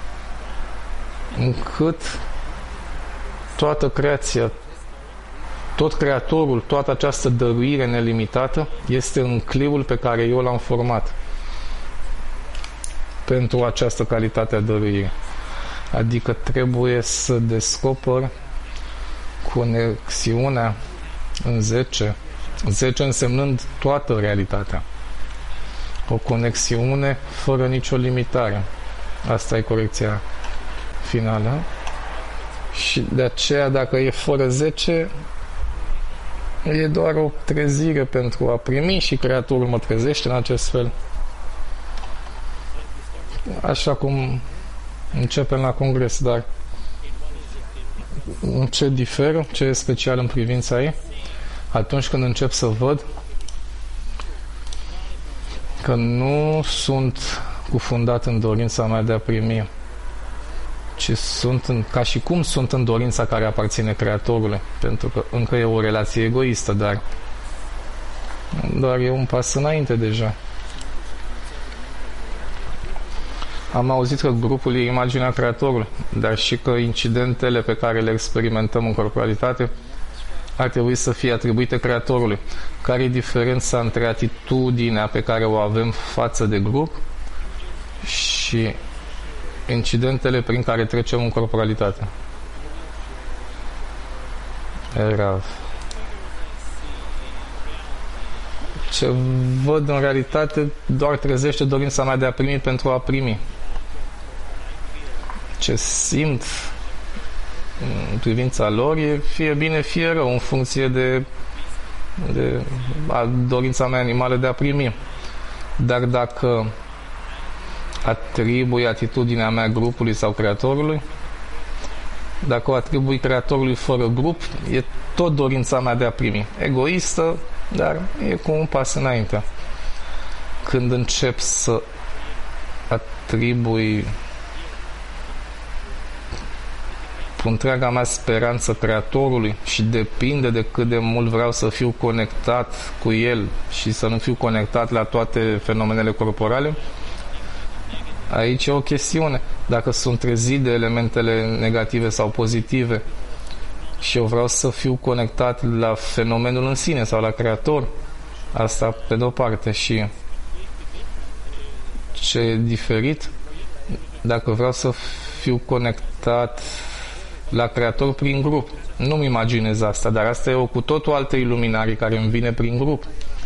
încât toată creația, tot Creatorul, toată această dăruire nelimitată este în cliul pe care eu l-am format pentru această calitate a dăruirii. Adică trebuie să descoper conexiunea în 10 însemnând toată realitatea. O conexiune fără nicio limitare. Asta e corecția finală. Și de aceea, dacă e fără 10, e doar o trezire pentru a primi și Creatorul mă trezește în acest fel. Așa cum începem la congres, dar ce diferă, ce e special în privința ei? Atunci când încep să văd că nu sunt cufundat în dorința mea de a primi, ci ca și cum sunt în dorința care aparține Creatorului, pentru că încă e o relație egoistă, dar e un pas înainte deja. Am auzit că grupul e imaginea Creatorului, dar și că incidentele pe care le experimentăm în corporalitate ar trebui să fie atribuite Creatorului. Care e diferența între atitudinea pe care o avem față de grup și incidentele prin care trecem în corporalitate? Era ce văd în realitate doar trezește dorința mea de a primi pentru a primi. Ce simt în privința lor e fie bine, fie rău, în funcție de dorința mea animală de a primi. Dar dacă atribui atitudinea mea grupului sau Creatorului, dacă o atribui Creatorului fără grup, e tot dorința mea de a primi. Egoistă, dar e cu un pas înainte. Când încep să atribui cu întreaga mea speranță Creatorului și depinde de cât de mult vreau să fiu conectat cu El și să nu fiu conectat la toate fenomenele corporale, aici e o chestiune. Dacă sunt trezit de elementele negative sau pozitive și eu vreau să fiu conectat la fenomenul în sine sau la Creator, asta pe de-o parte. Și ce e diferit, dacă vreau să fiu conectat la Creator prin grup, nu-mi imaginez asta, dar asta e o cu totul altă iluminare care îmi vine prin grup.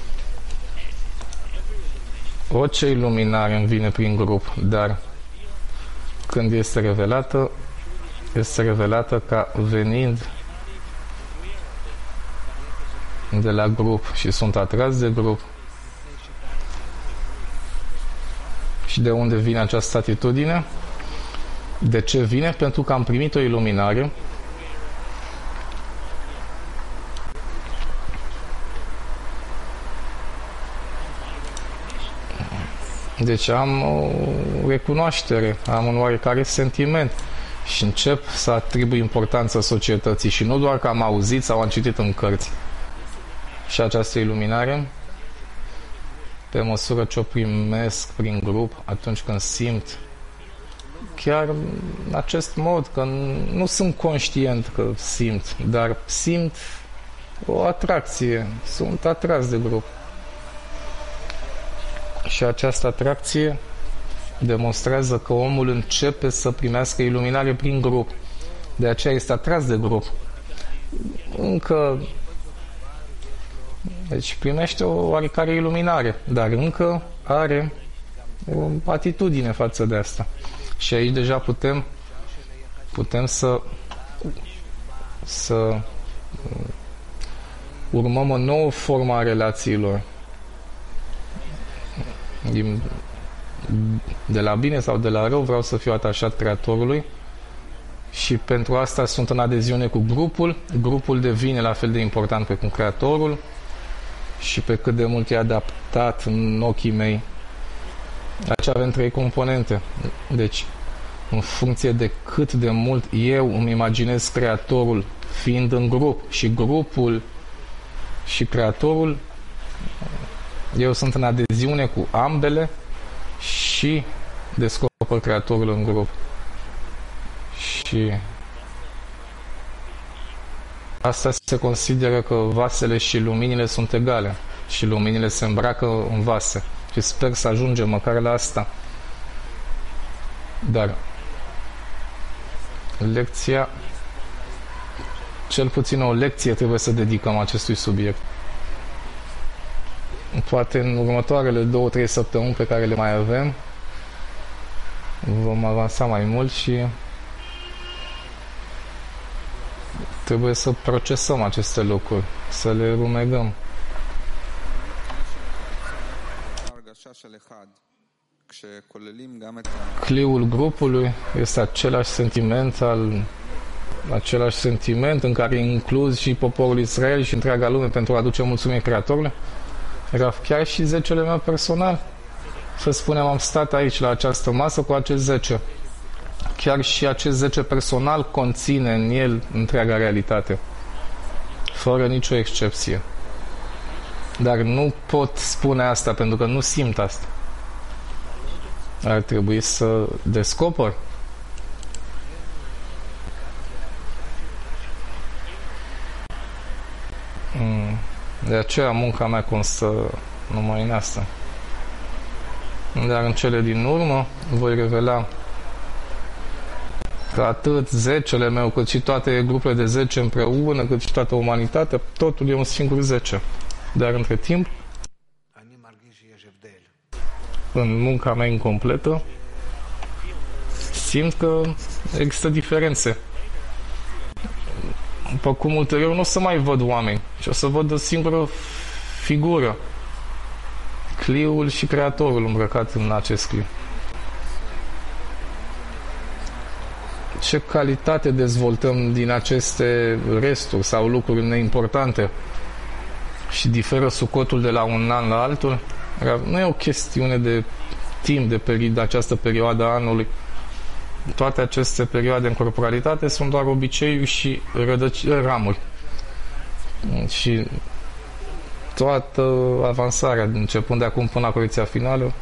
Orice iluminare îmi vine prin grup, dar când este revelată ca venind de la grup și sunt atras de grup. Și de unde vine această atitudine? De ce vine? Pentru că am primit o iluminare deci am o recunoaștere, am un oarecare sentiment și încep să atribui importanță societății și nu doar că am auzit sau am citit în cărți. Și această iluminare, pe măsură ce o primesc prin grup, atunci când simt chiar în acest mod, că nu sunt conștient că simt, dar simt o atracție, sunt atras de grup. Și această atracție demonstrează că omul începe să primească iluminare prin grup. De aceea este atras de grup. Deci primește o oarecare iluminare, dar încă are o atitudine față de asta. Și aici deja putem să urmăm o nouă formă a relațiilor. De la bine sau de la rău vreau să fiu atașat Creatorului și pentru asta sunt în adeziune cu grupul. Grupul devine la fel de important precum Creatorul și pe cât de mult e adaptat în ochii mei Aici avem 3 componente. Deci, în funcție de cât de mult eu îmi imaginez creatorul fiind în grup și grupul și creatorul, eu sunt în adeziune cu ambele și descoper creatorul în grup. Și asta se consideră că vasele și luminile sunt egale și luminile se îmbracă în vase. Și sper să ajungem măcar la asta. Dar lecția, cel puțin o lecție trebuie să dedicăm acestui subiect. Poate în următoarele 2-3 săptămâni pe care le mai avem vom avansa mai mult și trebuie să procesăm aceste lucruri, să le rumegăm. Cliul grupului este același sentiment în care inclus și poporul Israel și întreaga lume pentru a aduce mulțumiri Creatorului. Era chiar și 10-le meu personal. Să spunem, am stat aici la această masă cu acest 10. Chiar și acest 10 personal conține în el întreaga realitate, fără nicio excepție. Dar nu pot spune asta pentru că nu simt asta. Ar trebui să descoper. De aceea munca mea constă numai în asta. Dar în cele din urmă voi revela că atât 10-le meu, cât și toate grupurile de 10 împreună, cât și toată umanitatea, totul e un singur 10. Dar între timp, în munca mea incompletă, simt că există diferențe. După cum ulterior nu o să mai văd oameni, ci o să văd o singură figură, cliul și creatorul îmbrăcat în acest cliu. Ce calitate dezvoltăm din aceste resturi sau lucruri neimportante și diferă sucotul de la un an la altul? Nu e o chestiune de timp, de această perioadă a anului. Toate aceste perioade în corporalitate sunt doar obiceiuri și ramuri. Și toată avansarea, începând de acum până la corecția finală,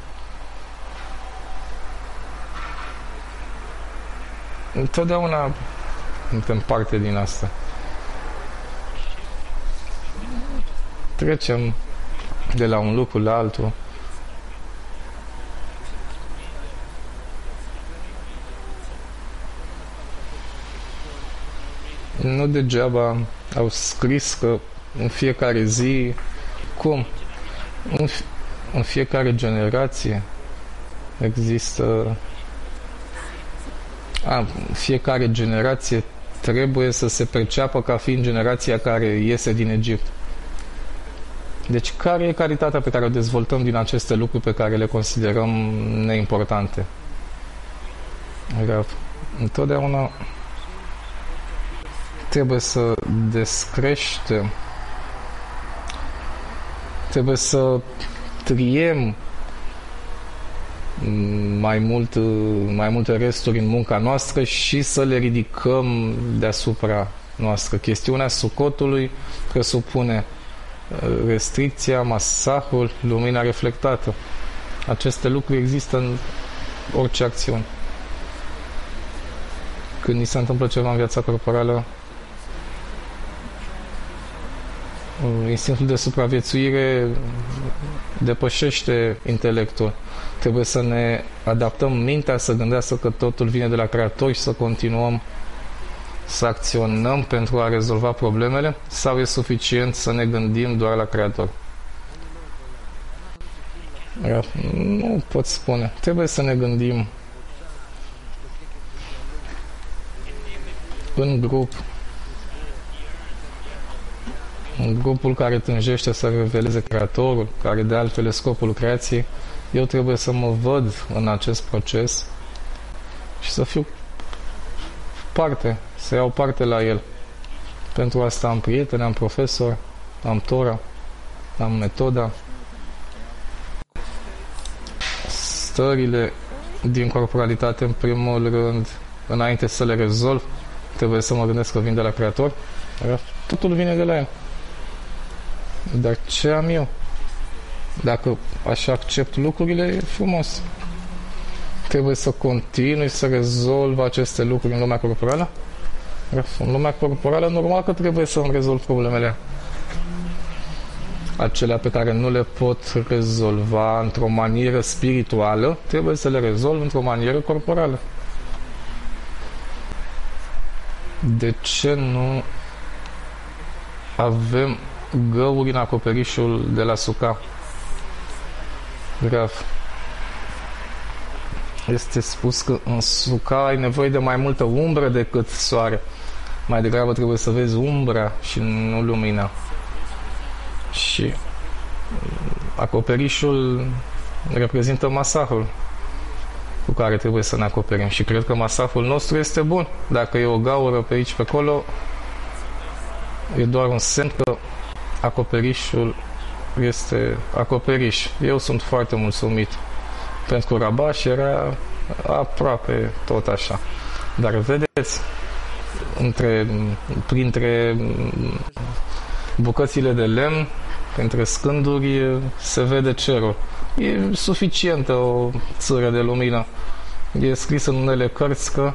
întotdeauna suntem parte din asta. Trecem de la un lucru la altul. Nu degeaba au scris că în fiecare zi, în fiecare generație există, fiecare generație trebuie să se perceapă ca fiind generația care iese din Egipt. Deci care e calitatea pe care o dezvoltăm din aceste lucruri pe care le considerăm neimportante? Întotdeauna trebuie să descreștem, trebuie să triem mai multe resturi în munca noastră și să le ridicăm deasupra noastră. Chestiunea sucotului presupune restricția, masahul, lumina reflectată. Aceste lucruri există în orice acțiune. Când ni se întâmplă ceva în viața corporală, instinctul de supraviețuire depășește intelectul. Trebuie să ne adaptăm mintea să gândească că totul vine de la Creator și să continuăm să acționăm pentru a rezolva problemele, sau e suficient să ne gândim doar la Creator? Nu pot spune. Trebuie să ne gândim în grup, în grupul care tânjește să reveleze Creatorul, care de altfel e scopul creației. Eu trebuie să mă văd în acest proces și să fiu parte, să iau parte la el. Pentru asta am prieteni, am profesor, am Tora, am metoda. stările din corporalitate, în primul rând, înainte să le rezolv, trebuie să mă gândesc că vin de la Creator. Totul vine de la El. Dar ce am eu? Dacă așa accept lucrurile, e frumos. Trebuie să continui să rezolv aceste lucruri în lumea corporală? În lumea corporală, normal că trebuie să îmi rezolv problemele. Acelea pe care nu le pot rezolva într-o manieră spirituală, trebuie să le rezolv într-o manieră corporală. De ce nu avem găuri în acoperișul de la Suca? Grav. Este spus că în Suca ai nevoie de mai multă umbră decât soare. Mai degrabă trebuie să vezi umbra și nu lumina. Și acoperișul reprezintă masahul cu care trebuie să ne acoperim. Și cred că masahul nostru este bun. Dacă e o gaură pe aici, pe acolo, e doar un semn că acoperișul este acoperiș. Eu sunt foarte mulțumit. Pentru că Rabaș era aproape tot așa. Dar vedeți, printre bucățile de lemn, printre scânduri, se vede cerul. E suficientă o țără de lumină. E scris în unele cărți că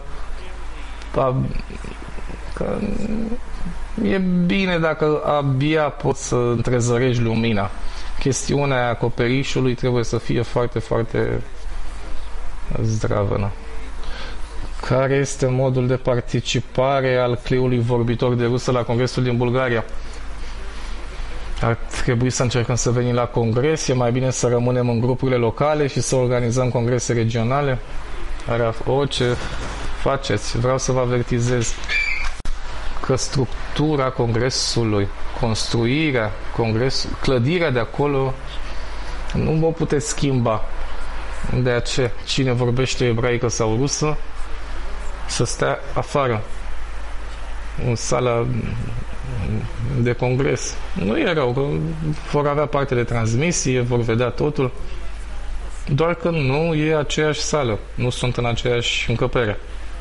e bine dacă abia poți să întrezărești lumina. Chestiunea acoperișului trebuie să fie foarte, foarte zdravănă. Care este modul de participare al cliului vorbitor de rusă la Congresul din Bulgaria? Ar trebui să încercăm să venim la congres, e mai bine să rămânem în grupurile locale și să organizăm congrese regionale. Ce faceți? Vreau să vă avertizez că structura congresului, construirea congresului, clădirea de acolo nu vă puteți schimba. De aceea, cine vorbește ebraică sau rusă, să stea afară, în sala de congres. Nu e rău, că vor avea parte de transmisie, vor vedea totul, doar că nu e aceeași sală, nu sunt în aceeași încăpere.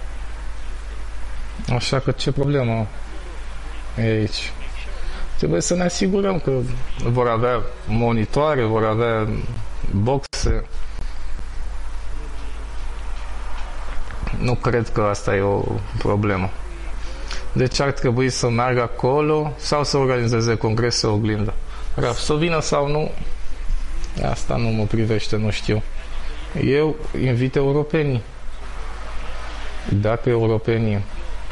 Așa că ce problemă e aici? Trebuie să ne asigurăm că vor avea monitoare, vor avea boxe. Nu cred că asta e o problemă. Deci ar trebui să meargă acolo sau să organizeze congrese oglindă. Să vină sau nu, asta nu mă privește, nu știu. Eu invit europenii. Dacă europenii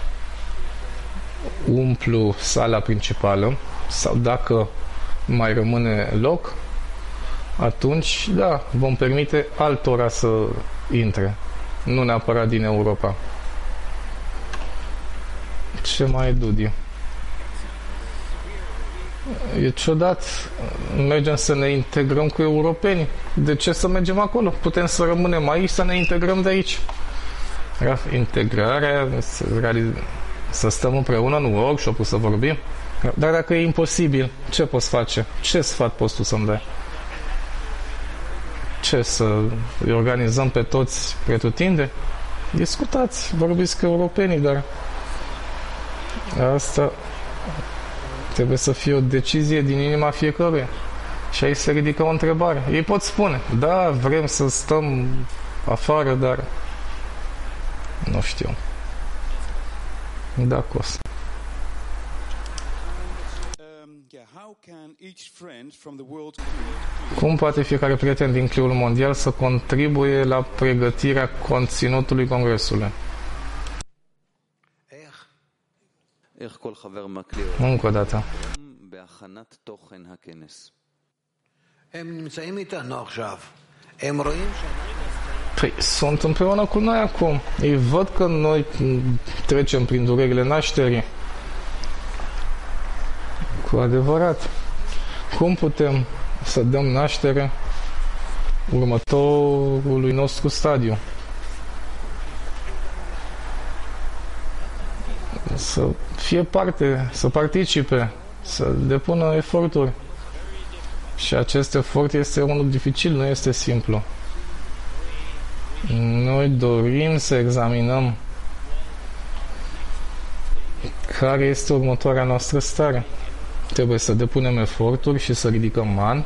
umplu sala principală sau dacă mai rămâne loc, atunci, da, vom permite altora să intre, nu neapărat din Europa. Ce mai e, Dudi? E ciudat. Mergem să ne integrăm cu europenii. De ce să mergem acolo? Putem să rămânem aici, să ne integrăm de aici. Integrarea, să stăm împreună în workshop-ul, să vorbim. Dar dacă e imposibil, ce poți face? Ce sfat poți tu să-mi dai? Ce, să îi organizăm pe toți pretutinde? Discutați, vorbiți cu europenii, dar asta trebuie să fie o decizie din inima fiecăruia. Și aici se ridică o întrebare. Ei pot spune, da, vrem să stăm afară, dar nu știu. Da, Cos. Cum poate fiecare prieten din cliul mondial să contribuie la pregătirea conținutului congresului? Încă o dată. Păi, sunt împreună cu noi acum. Ei văd că noi trecem prin durerile nașterii. Cu adevărat. Cum putem să dăm naștere următorului nostru stadiu? Să fie parte, să participe, să depună eforturi. Și acest efort este unul dificil, nu este simplu. Noi dorim să examinăm care este următoarea noastră stare. Trebuie să depunem eforturi și să ridicăm man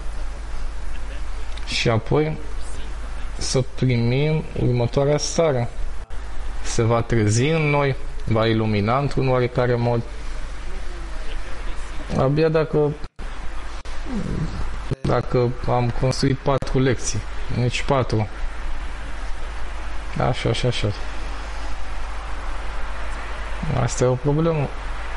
și apoi să primim următoarea stare. Se va trezi în noi, va ilumina într-un oarecare mod. Abia dacă am construit 4 lecții, nici 4. Așa. Asta e o problemă.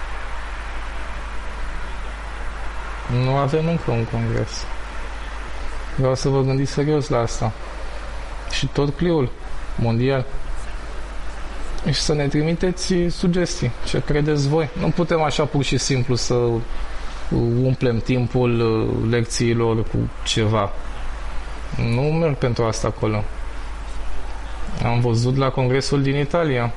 Nu avem încă un congres. Vreau să vă gândiți serios la asta. Și tot cliul mondial. Și să ne trimiteți sugestii. Ce credeți voi? Nu putem așa pur și simplu să umplem timpul lecțiilor cu ceva. Nu merg pentru asta acolo. Am văzut la congresul din Italia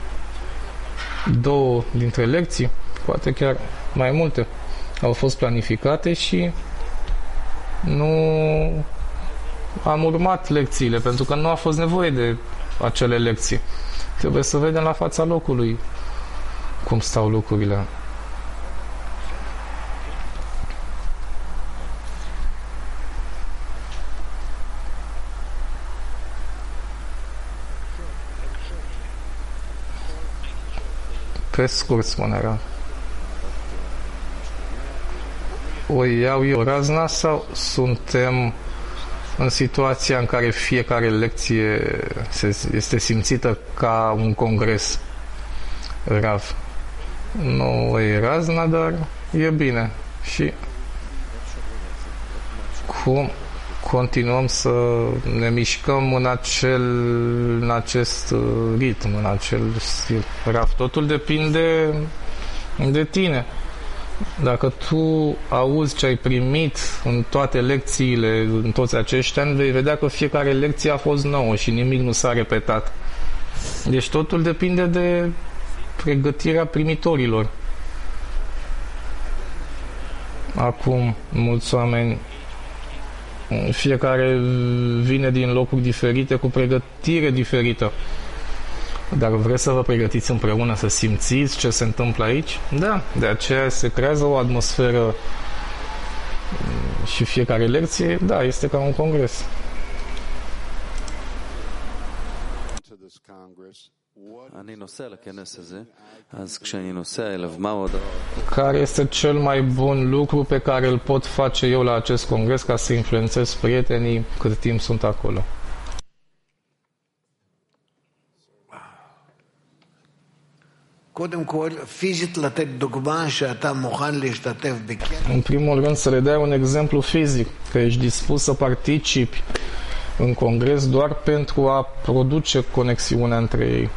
2 dintre lecții, poate chiar mai multe, au fost planificate și nu am urmat lecțiile, pentru că nu a fost nevoie de acele lecții. Trebuie să vedem la fața locului cum stau lucrurile. Pe scurt, spune Rav. O iau eu razna sau suntem în situația în care fiecare lecție este simțită ca un congres? Rav. Nu e razna, dar e bine. Și cum continuăm să ne mișcăm în acest ritm, în acel stil. Rav, totul depinde de tine. Dacă tu auzi ce ai primit în toate lecțiile, în toți acești ani, vei vedea că fiecare lecție a fost nouă și nimic nu s-a repetat. Deci totul depinde de pregătirea primitorilor. Acum, mulți oameni, fiecare vine din locuri diferite, cu pregătire diferită. Dar vreți să vă pregătiți împreună, să simțiți ce se întâmplă aici? Da, de aceea se creează o atmosferă și fiecare lecție, da, este ca un congres. Care este cel mai bun lucru pe care îl pot face eu la acest congres ca să influențez prietenii cât timp sunt acolo? În primul rând să le dai un exemplu fizic, că ești dispus să participi în congres doar pentru a produce conexiunea între ei.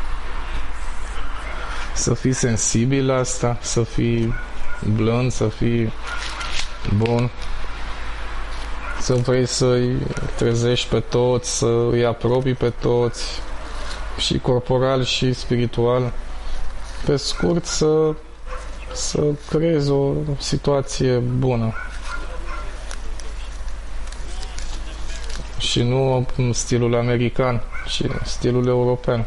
Să fii sensibil la asta, să fii blând, să fii bun, să vrei să-i trezești pe toți, să îi apropii pe toți, și corporal și spiritual. Pe scurt, să creezi o situație bună. Și nu în stilul american, ci în stilul european.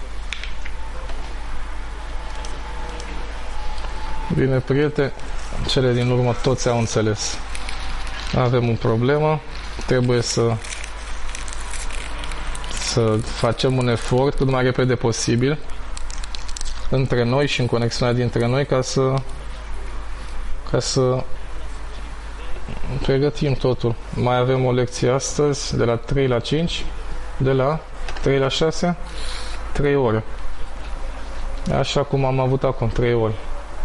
Bine, prieteni, cele din urmă toți au înțeles. Avem o problemă, trebuie să facem un efort cât mai repede posibil între noi și în conexiunea dintre noi ca să pregătim totul. Mai avem o lecție astăzi de la 3 la 5, de la 3 la 6, 3 ore. Așa cum am avut acum, 3 ore.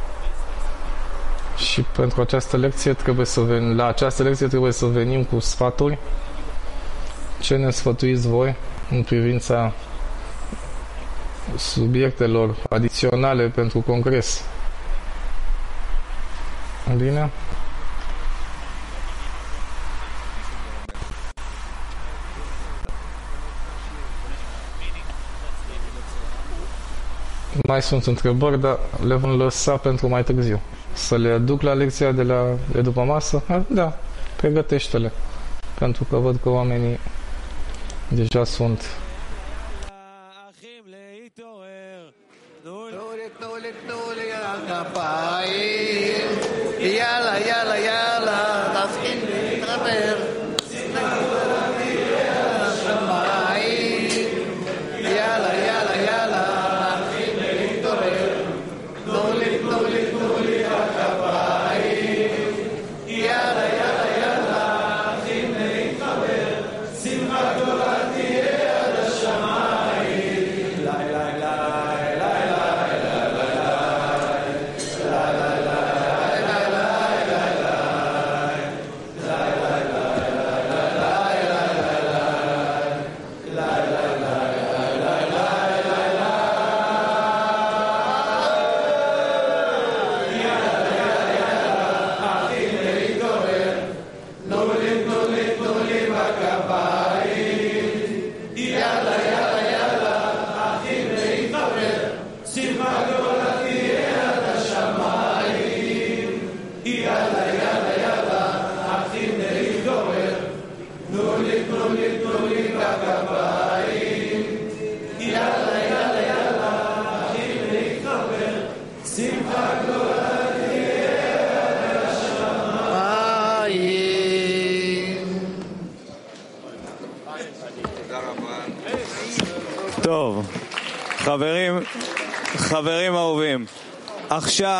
Și pentru această lecție la această lecție trebuie să venim cu sfaturi. Ce ne sfătuiți voi în privința subiectelor adiționale pentru congres? Bine? Mai sunt întrebări, dar le vom lăsa pentru mai târziu. Să le aduc la lecția de după masă? Da, pregătește-le. Pentru că văd că oamenii Deja sunt. תנו לי הכפיים, יאללה, יאללה, יאללה, תתחיל להתרבר, השמיים, יאללה, יאללה, יאללה, תתחיל להתעורר, תנו לי הכפיים, יאללה, יאללה, יאללה, תתחיל להתחבר, שמחה גדולה תהיה עד השמיים, לילה, טוב, חברים אהובים, עכשיו